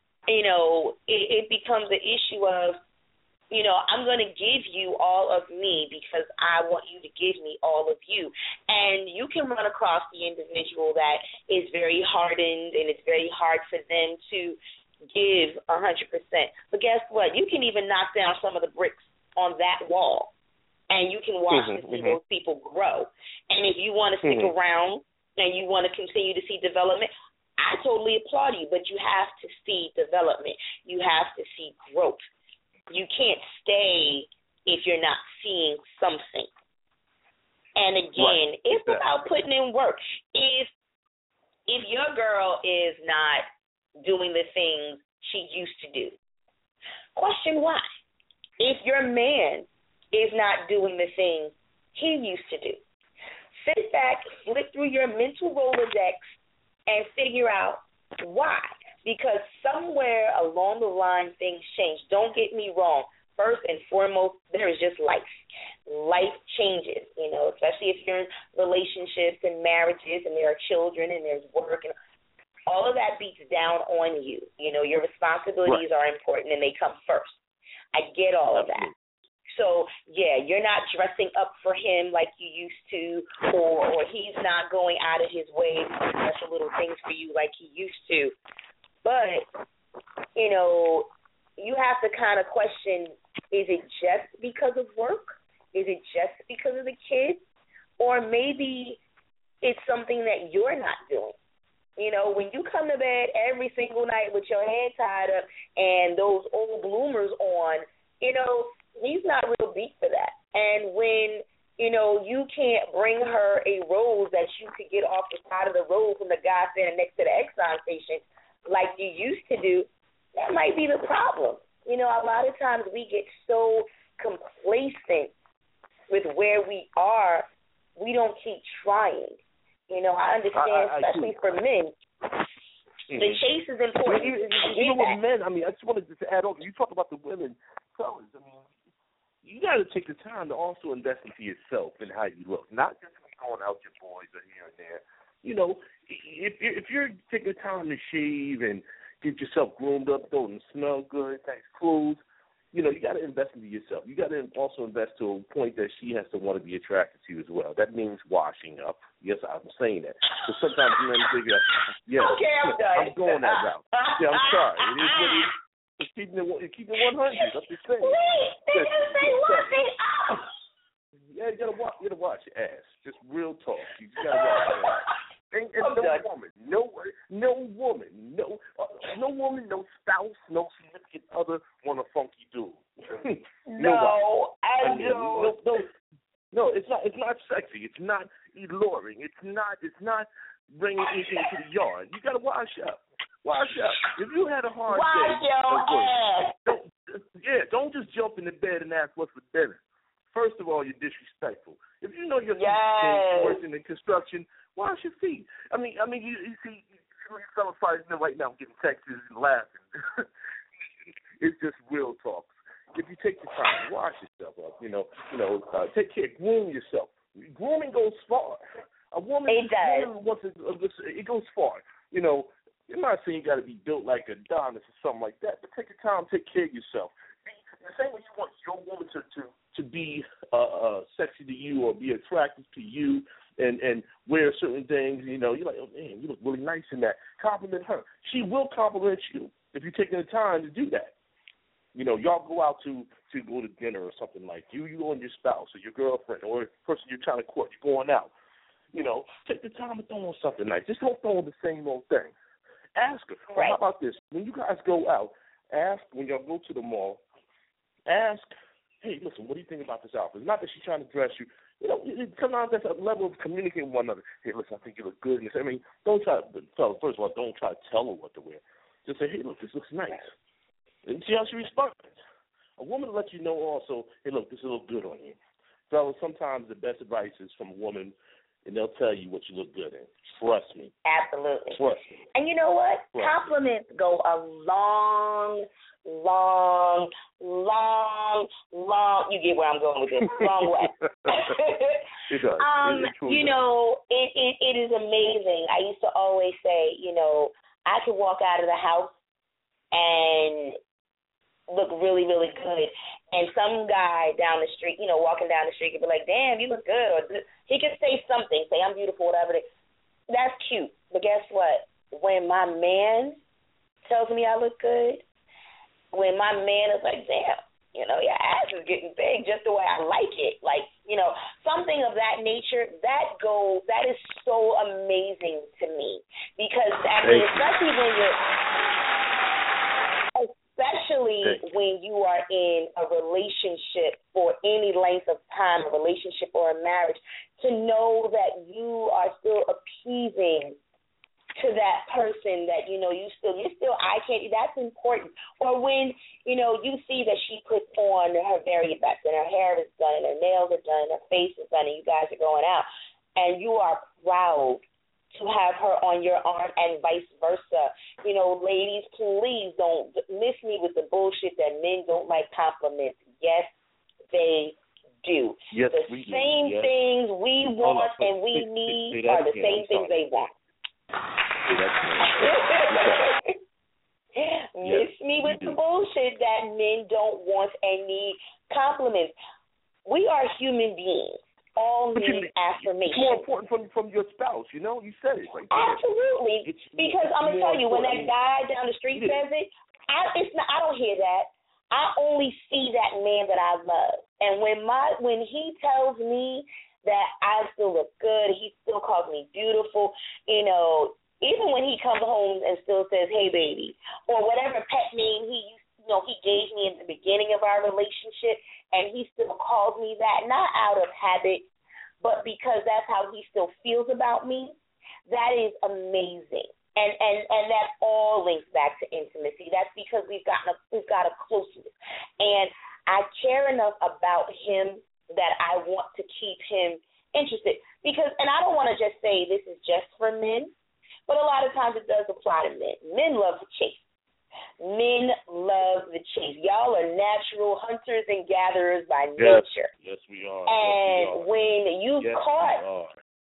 S4: It becomes an issue of, I'm going to give you all of me because I want you to give me all of you. And you can run across the individual that is very hardened and it's very hard for them to give 100%. But guess what? You can even knock down some of the bricks on that wall, and you can watch to see those people grow. And if you want to stick around and you want to continue to see development, I totally applaud you, but you have to see development. You have to see growth. You can't stay if you're not seeing something. And again, it's about putting in work. If your girl is not doing the things she used to do, question why. If your man is not doing the things he used to do, sit back, flip through your mental Rolodex, and figure out why. Because somewhere along the line, things change. Don't get me wrong. First and foremost, there is just life. life changes, especially if you're in relationships and marriages and there are children and there's work and all of that beats down on you. Your responsibilities are important and they come first. I get all of that. So, yeah, you're not dressing up for him like you used to, or he's not going out of his way to do special little things for you like he used to. But, you have to kind of question, is it just because of work? Is it just because of the kids? Or maybe it's something that you're not doing. When you come to bed every single night with your head tied up and those old bloomers on, he's not real deep for that. And when, you can't bring her a rose that you could get off the side of the road from the guy standing next to the Exxon station like you used to do, that might be the problem. A lot of times we get so complacent with where we are, we don't keep trying. I understand, especially for men. The chase is important.
S2: Even with men, I just wanted to add on, you talk about the women, fellas, you got to take the time to also invest into yourself and how you look, not just going out with your boys or here and there. If you're taking the time to shave and get yourself groomed up, don't smell good, nice clothes, you got to invest into yourself. You got to also invest to a point that she has to want to be attracted to you as well. That means washing up. Yes, I'm saying that. But sometimes men figure,
S4: okay, I'm done.
S2: I'm going that route. Yeah, I'm sorry. It is what it is. It's keeping it 100. That's the thing.
S4: Wait, they just say washing up.
S2: Yeah, you gotta watch your ass. Just real talk. You just gotta watch your ass. And no woman, no spouse, no significant other want a funky dude.
S4: No, I don't.
S2: No, it's not sexy. It's not alluring. It's not bringing anything to the yard. You gotta wash up. Wash up. If you had a hard day, don't just jump in the bed and ask what's for dinner. First of all, you're disrespectful. If you know your feet working in construction, wash your feet. You see some fellas right now getting texts and laughing. It's just real talk. If you take the time, wash yourself up. Take care, groom yourself. Grooming goes far. A woman, it goes far. I'm not saying you got to be built like Adonis or something like that, but take your time, take care of yourself. The same way you want your woman to be sexy to you or be attractive to you and wear certain things, you're like, oh, man, you look really nice in that. Compliment her. She will compliment you if you're taking the time to do that. Y'all go out to go to dinner or something like you and your spouse or your girlfriend or the person you're trying to court, you're going out. Take the time to throw on something nice. Just don't throw on the same old thing. Ask her. Right. How about this? When you guys go out, ask, when y'all go to the mall, ask, hey, listen, what do you think about this outfit? It's not that she's trying to dress you. Sometimes that's a level of communicating with one another. Hey, listen, I think you look good. Don't try to, first of all, don't try to tell her what to wear. Just say, hey, look, this looks nice. And see how she responds. A woman will let you know also, hey, look, this will look good on you. Fellas, sometimes the best advice is from a woman, and they'll tell you what you look good in. Trust me.
S4: Absolutely.
S2: Trust me.
S4: And you know what? Compliments go a long, you get where I'm going with this, long way.
S2: It does.
S4: It is amazing. I used to always say, I could walk out of the house and look really, really good. And some guy down the street, walking down the street could be like, damn, you look good. Or he could say something, say I'm beautiful, whatever. That's cute. But guess what? When my man tells me I look good, when my man is like, damn, your ass is getting big just the way I like it. Like, something of that nature, that is so amazing to me. Because, especially when you are in a relationship for any length of time, a relationship or a marriage, to know that you are still appeasing to that person that, you're still eye candy, that's important. Or when, you see that she puts on her very best and her hair is done and her nails are done and her face is done and you guys are going out and you are proud to have her on your arm and vice versa. Ladies, please don't miss me with the bullshit that men don't like compliments. Yes, they do.
S2: Yes,
S4: the
S2: we do.
S4: same
S2: Yes.
S4: things we want and we need are the same things they want. Miss me with the bullshit that men don't want and need compliments. We are human beings. All need affirmation.
S2: It's more important from your spouse, you know? You said it right there.
S4: Absolutely. Because I'm going to tell you, when that guy down the street says it, I don't hear that. I only see that man that I love. And when he tells me that I still look good, he still calls me beautiful, you know, even when he comes home and still says, hey, baby, or whatever pet name he gave me in the beginning of our relationship, and he still calls me that, not out of habit, but because that's how he still feels about me, that is amazing. And that all links back to intimacy. That's because we've got a closeness. And I care enough about him that I want to keep him interested. Because, and I don't want to just say this is just for men, but a lot of times it does apply to men. Men love to chase. Men love the chase. Y'all are natural hunters and gatherers by nature.
S2: Yes, we are.
S4: And when you've caught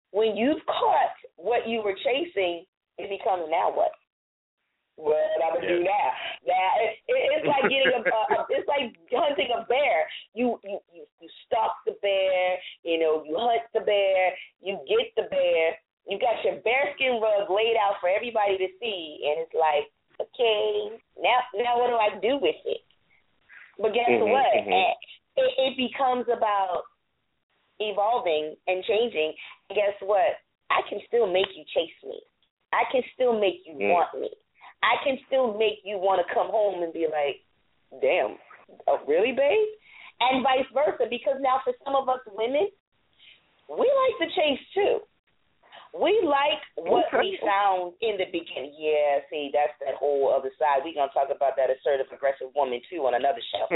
S4: what you were chasing, it becomes now what? What I'm gonna do now? It's like getting it's like hunting a bear. You stalk the bear. You know, you hunt the bear. You get the bear. You got your bearskin rug laid out for everybody to see, and it's like, okay, now what do I do with it? But guess what? It becomes about evolving and changing. And guess what? I can still make you chase me. I can still make you want me. I can still make you want to come home and be like, damn, really, babe? And vice versa, because now for some of us women, we like to chase too. We like what we found in the beginning. Yeah, see, that's that whole other side. We're going to talk about that assertive, aggressive woman, too, on another show.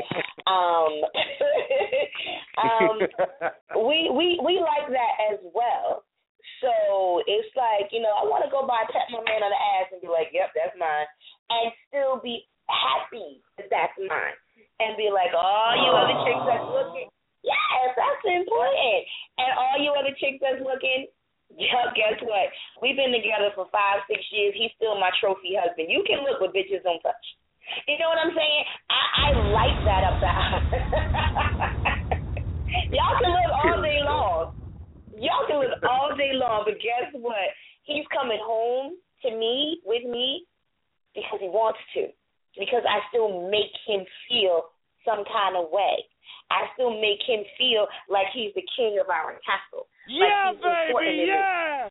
S4: We like that as well. So it's like, you know, I want to go by and pat my man on the ass and be like, yep, that's mine, and still be happy that that's mine, and be like, all you other chicks that's looking, yes, that's important. And all you other chicks that's looking, yeah, guess what? We've been together for 5-6 years. He's still my trophy husband. You can look what bitches don't touch. You know what I'm saying? I like that about y'all can look all day long. Y'all can look all day long, but guess what? He's coming home to me, with me, because he wants to. Because I still make him feel some kind of way. I still make him feel like he's the king of our castle.
S11: Yeah, baby, yeah!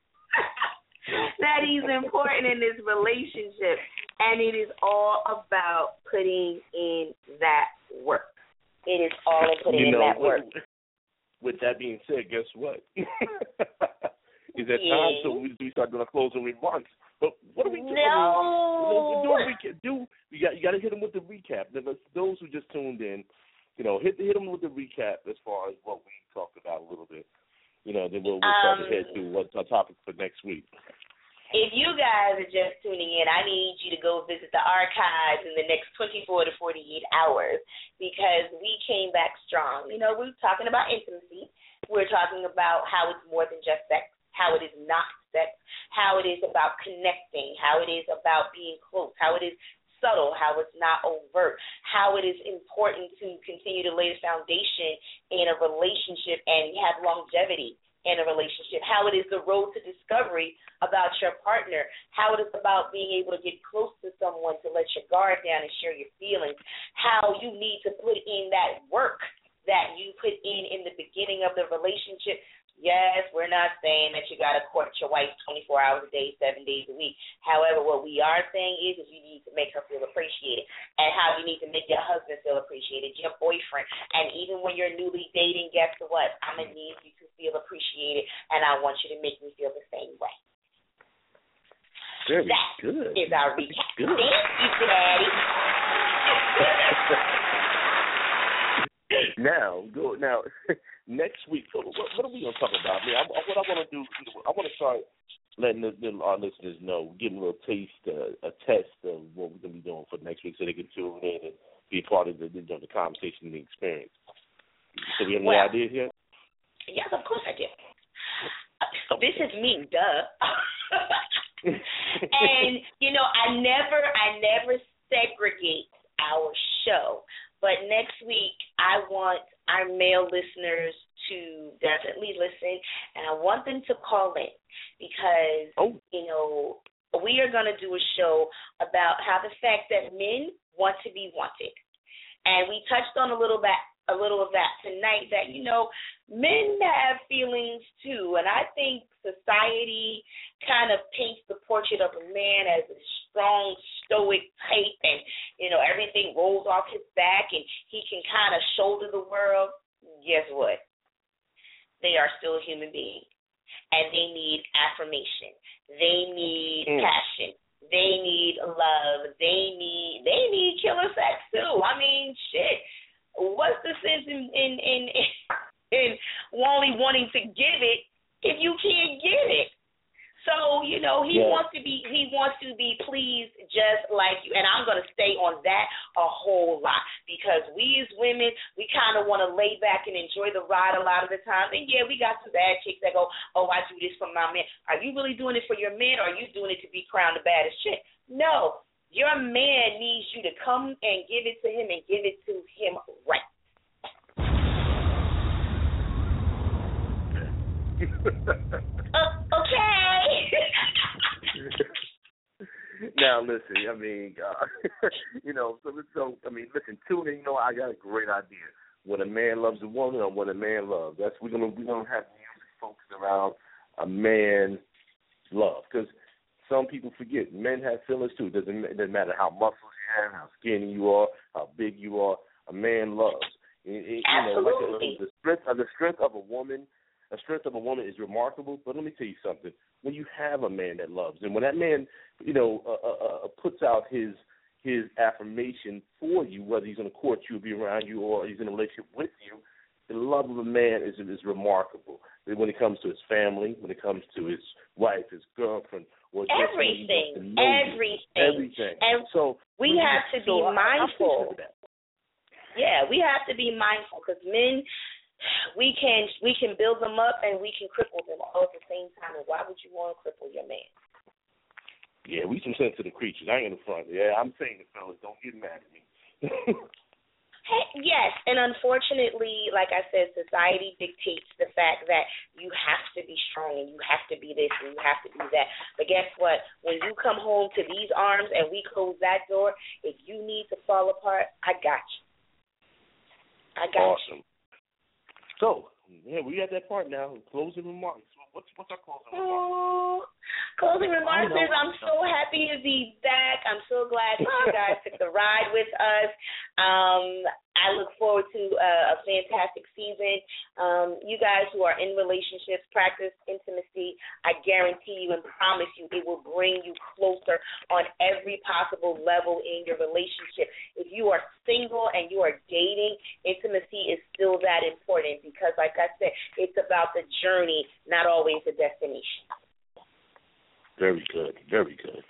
S4: That he's important in this relationship. And it is all about putting in that work. It is all about putting in that work.
S2: With that being said, guess what? It's that time, so we start doing a closing remarks. But what are we doing?
S4: No.
S2: You got to hit them with the recap. Those who just tuned in, you know, hit them with the recap as far as what we talked about a little bit. You know, then we'll start to head to what's our topic for next week.
S4: If you guys are just tuning in, I need you to go visit the archives in the next 24 to 48 hours because we came back strong. You know, we're talking about intimacy. We're talking about how it's more than just sex, how it is not sex, how it is about connecting, how it is about being close, how it is subtle, how it's not overt, how it is important to continue to lay the foundation in a relationship and have longevity in a relationship, how it is the road to discovery about your partner, how it is about being able to get close to someone to let your guard down and share your feelings, how you need to put in that work that you put in the beginning of the relationship. Yes, we're not saying that you got to court your wife 24 hours a day, 7 days a week. However, what we are saying is you need to make her feel appreciated, and how you need to make your husband feel appreciated, your boyfriend. And even when you're newly dating, guess what? I'm going to need you to feel appreciated, and I want you to make me feel the same way.
S2: Very good.
S4: That is our recap.
S2: Good.
S4: Thank you, Daddy.
S2: Now, next week, what are we going to talk about? I mean, what I want to do, I want to start letting our listeners know, give them a little taste, a test of what we're going to be doing for next week so they can tune in and be a part of the conversation and the experience. So we have any ideas yet?
S4: Yes, of course I do. This is me, duh. And I never segregate our show. But next week, I want our male listeners to definitely listen, and I want them to call in because, we are going to do a show about how the fact that men want to be wanted. And we touched on a little of that tonight, that, men have feelings too. And I think society kind of paints the portrait of a man as a strong, stoic type, and, everything rolls off his back and he can kind of shoulder the world. Guess what? They are still a human being, and they need affirmation. They need passion. They need love. They need killer sex too. I mean, shit. What's the sense in only wanting to give it if you can't get it? So, he wants to be pleased just like you. And I'm going to stay on that a whole lot, because we as women, we kind of want to lay back and enjoy the ride a lot of the time. And yeah, we got some bad chicks that go, oh, I do this for my man. Are you really doing it for your man, or are you doing it to be crowned the baddest chick? No. Your man needs you to come and give it to him, and give it to him right. Okay.
S2: Now listen, I mean, listen, tune in. I got a great idea. When a man loves a woman, or when a man loves, we're gonna have music focused around a man's love, because some people forget men have feelings too. It doesn't matter how muscles you have, how skinny you are, how big you are. A man loves.
S4: Absolutely.
S2: The strength of a woman. The strength of a woman is remarkable, but let me tell you something. When you have a man that loves, and when that man, puts out his affirmation for you, whether he's going to court you, be around you, or he's in a relationship with you, the love of a man is remarkable. When it comes to his family, when it comes to his wife, his girlfriend, or
S4: everything. And
S2: so
S4: we have to be mindful. Yeah, we have to be mindful, because men, we can build them up and we can cripple them all at the same time. And why would you want to cripple your man?
S2: Yeah, we some sensitive creatures. I ain't in the front. Yeah, I'm saying it, fellas. Don't get mad at me.
S4: Hey, yes, and unfortunately, like I said, society dictates the fact that you have to be strong and you have to be this and you have to be that. But guess what? When you come home to these arms and we close that door, if you need to fall apart, I got you. I got you.
S2: So, yeah, we at that part now. Closing remarks. What's our closing remarks?
S4: Closing remarks is I'm so happy to be back. I'm so glad that you guys took the ride with us. I look forward to a fantastic season. You guys who are in relationships, practice intimacy. I guarantee you and promise you it will bring you closer on every possible level in your relationship. If you are single and you are dating, intimacy is still that important, because, like I said, it's about the journey, not always the destination.
S2: Very good. Very good.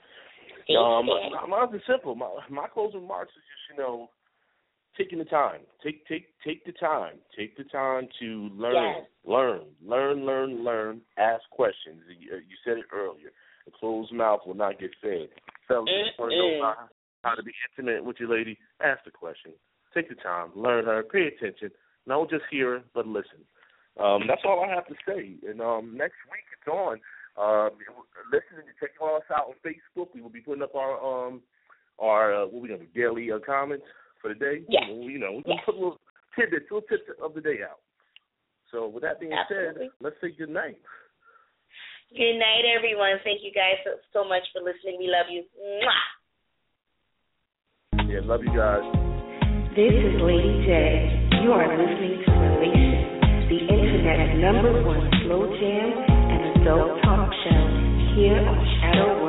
S2: Mine's is simple. My closing remarks is just, taking the time. Take the time. Take the time to learn. Yes. Learn. Ask questions. You said it earlier. A closed mouth will not get fed. Fellas, you want to know how to be intimate with your lady? Ask the question. Take the time. Learn her. Pay attention. Don't just hear her, but listen. That's all I have to say. And next week it's on. Listen, check us out on Facebook. We will be putting up our daily comments for the day.
S4: Yes.
S2: We're going to put little tidbits of the day out. So with that being said, let's say good night.
S4: Good night, everyone. Thank you guys so much for listening. We love you. Mwah.
S2: Yeah, love you guys.
S1: This is Lady J. You are listening to Relation, the Internet's #1 slow jam and adult talk show here on Shadow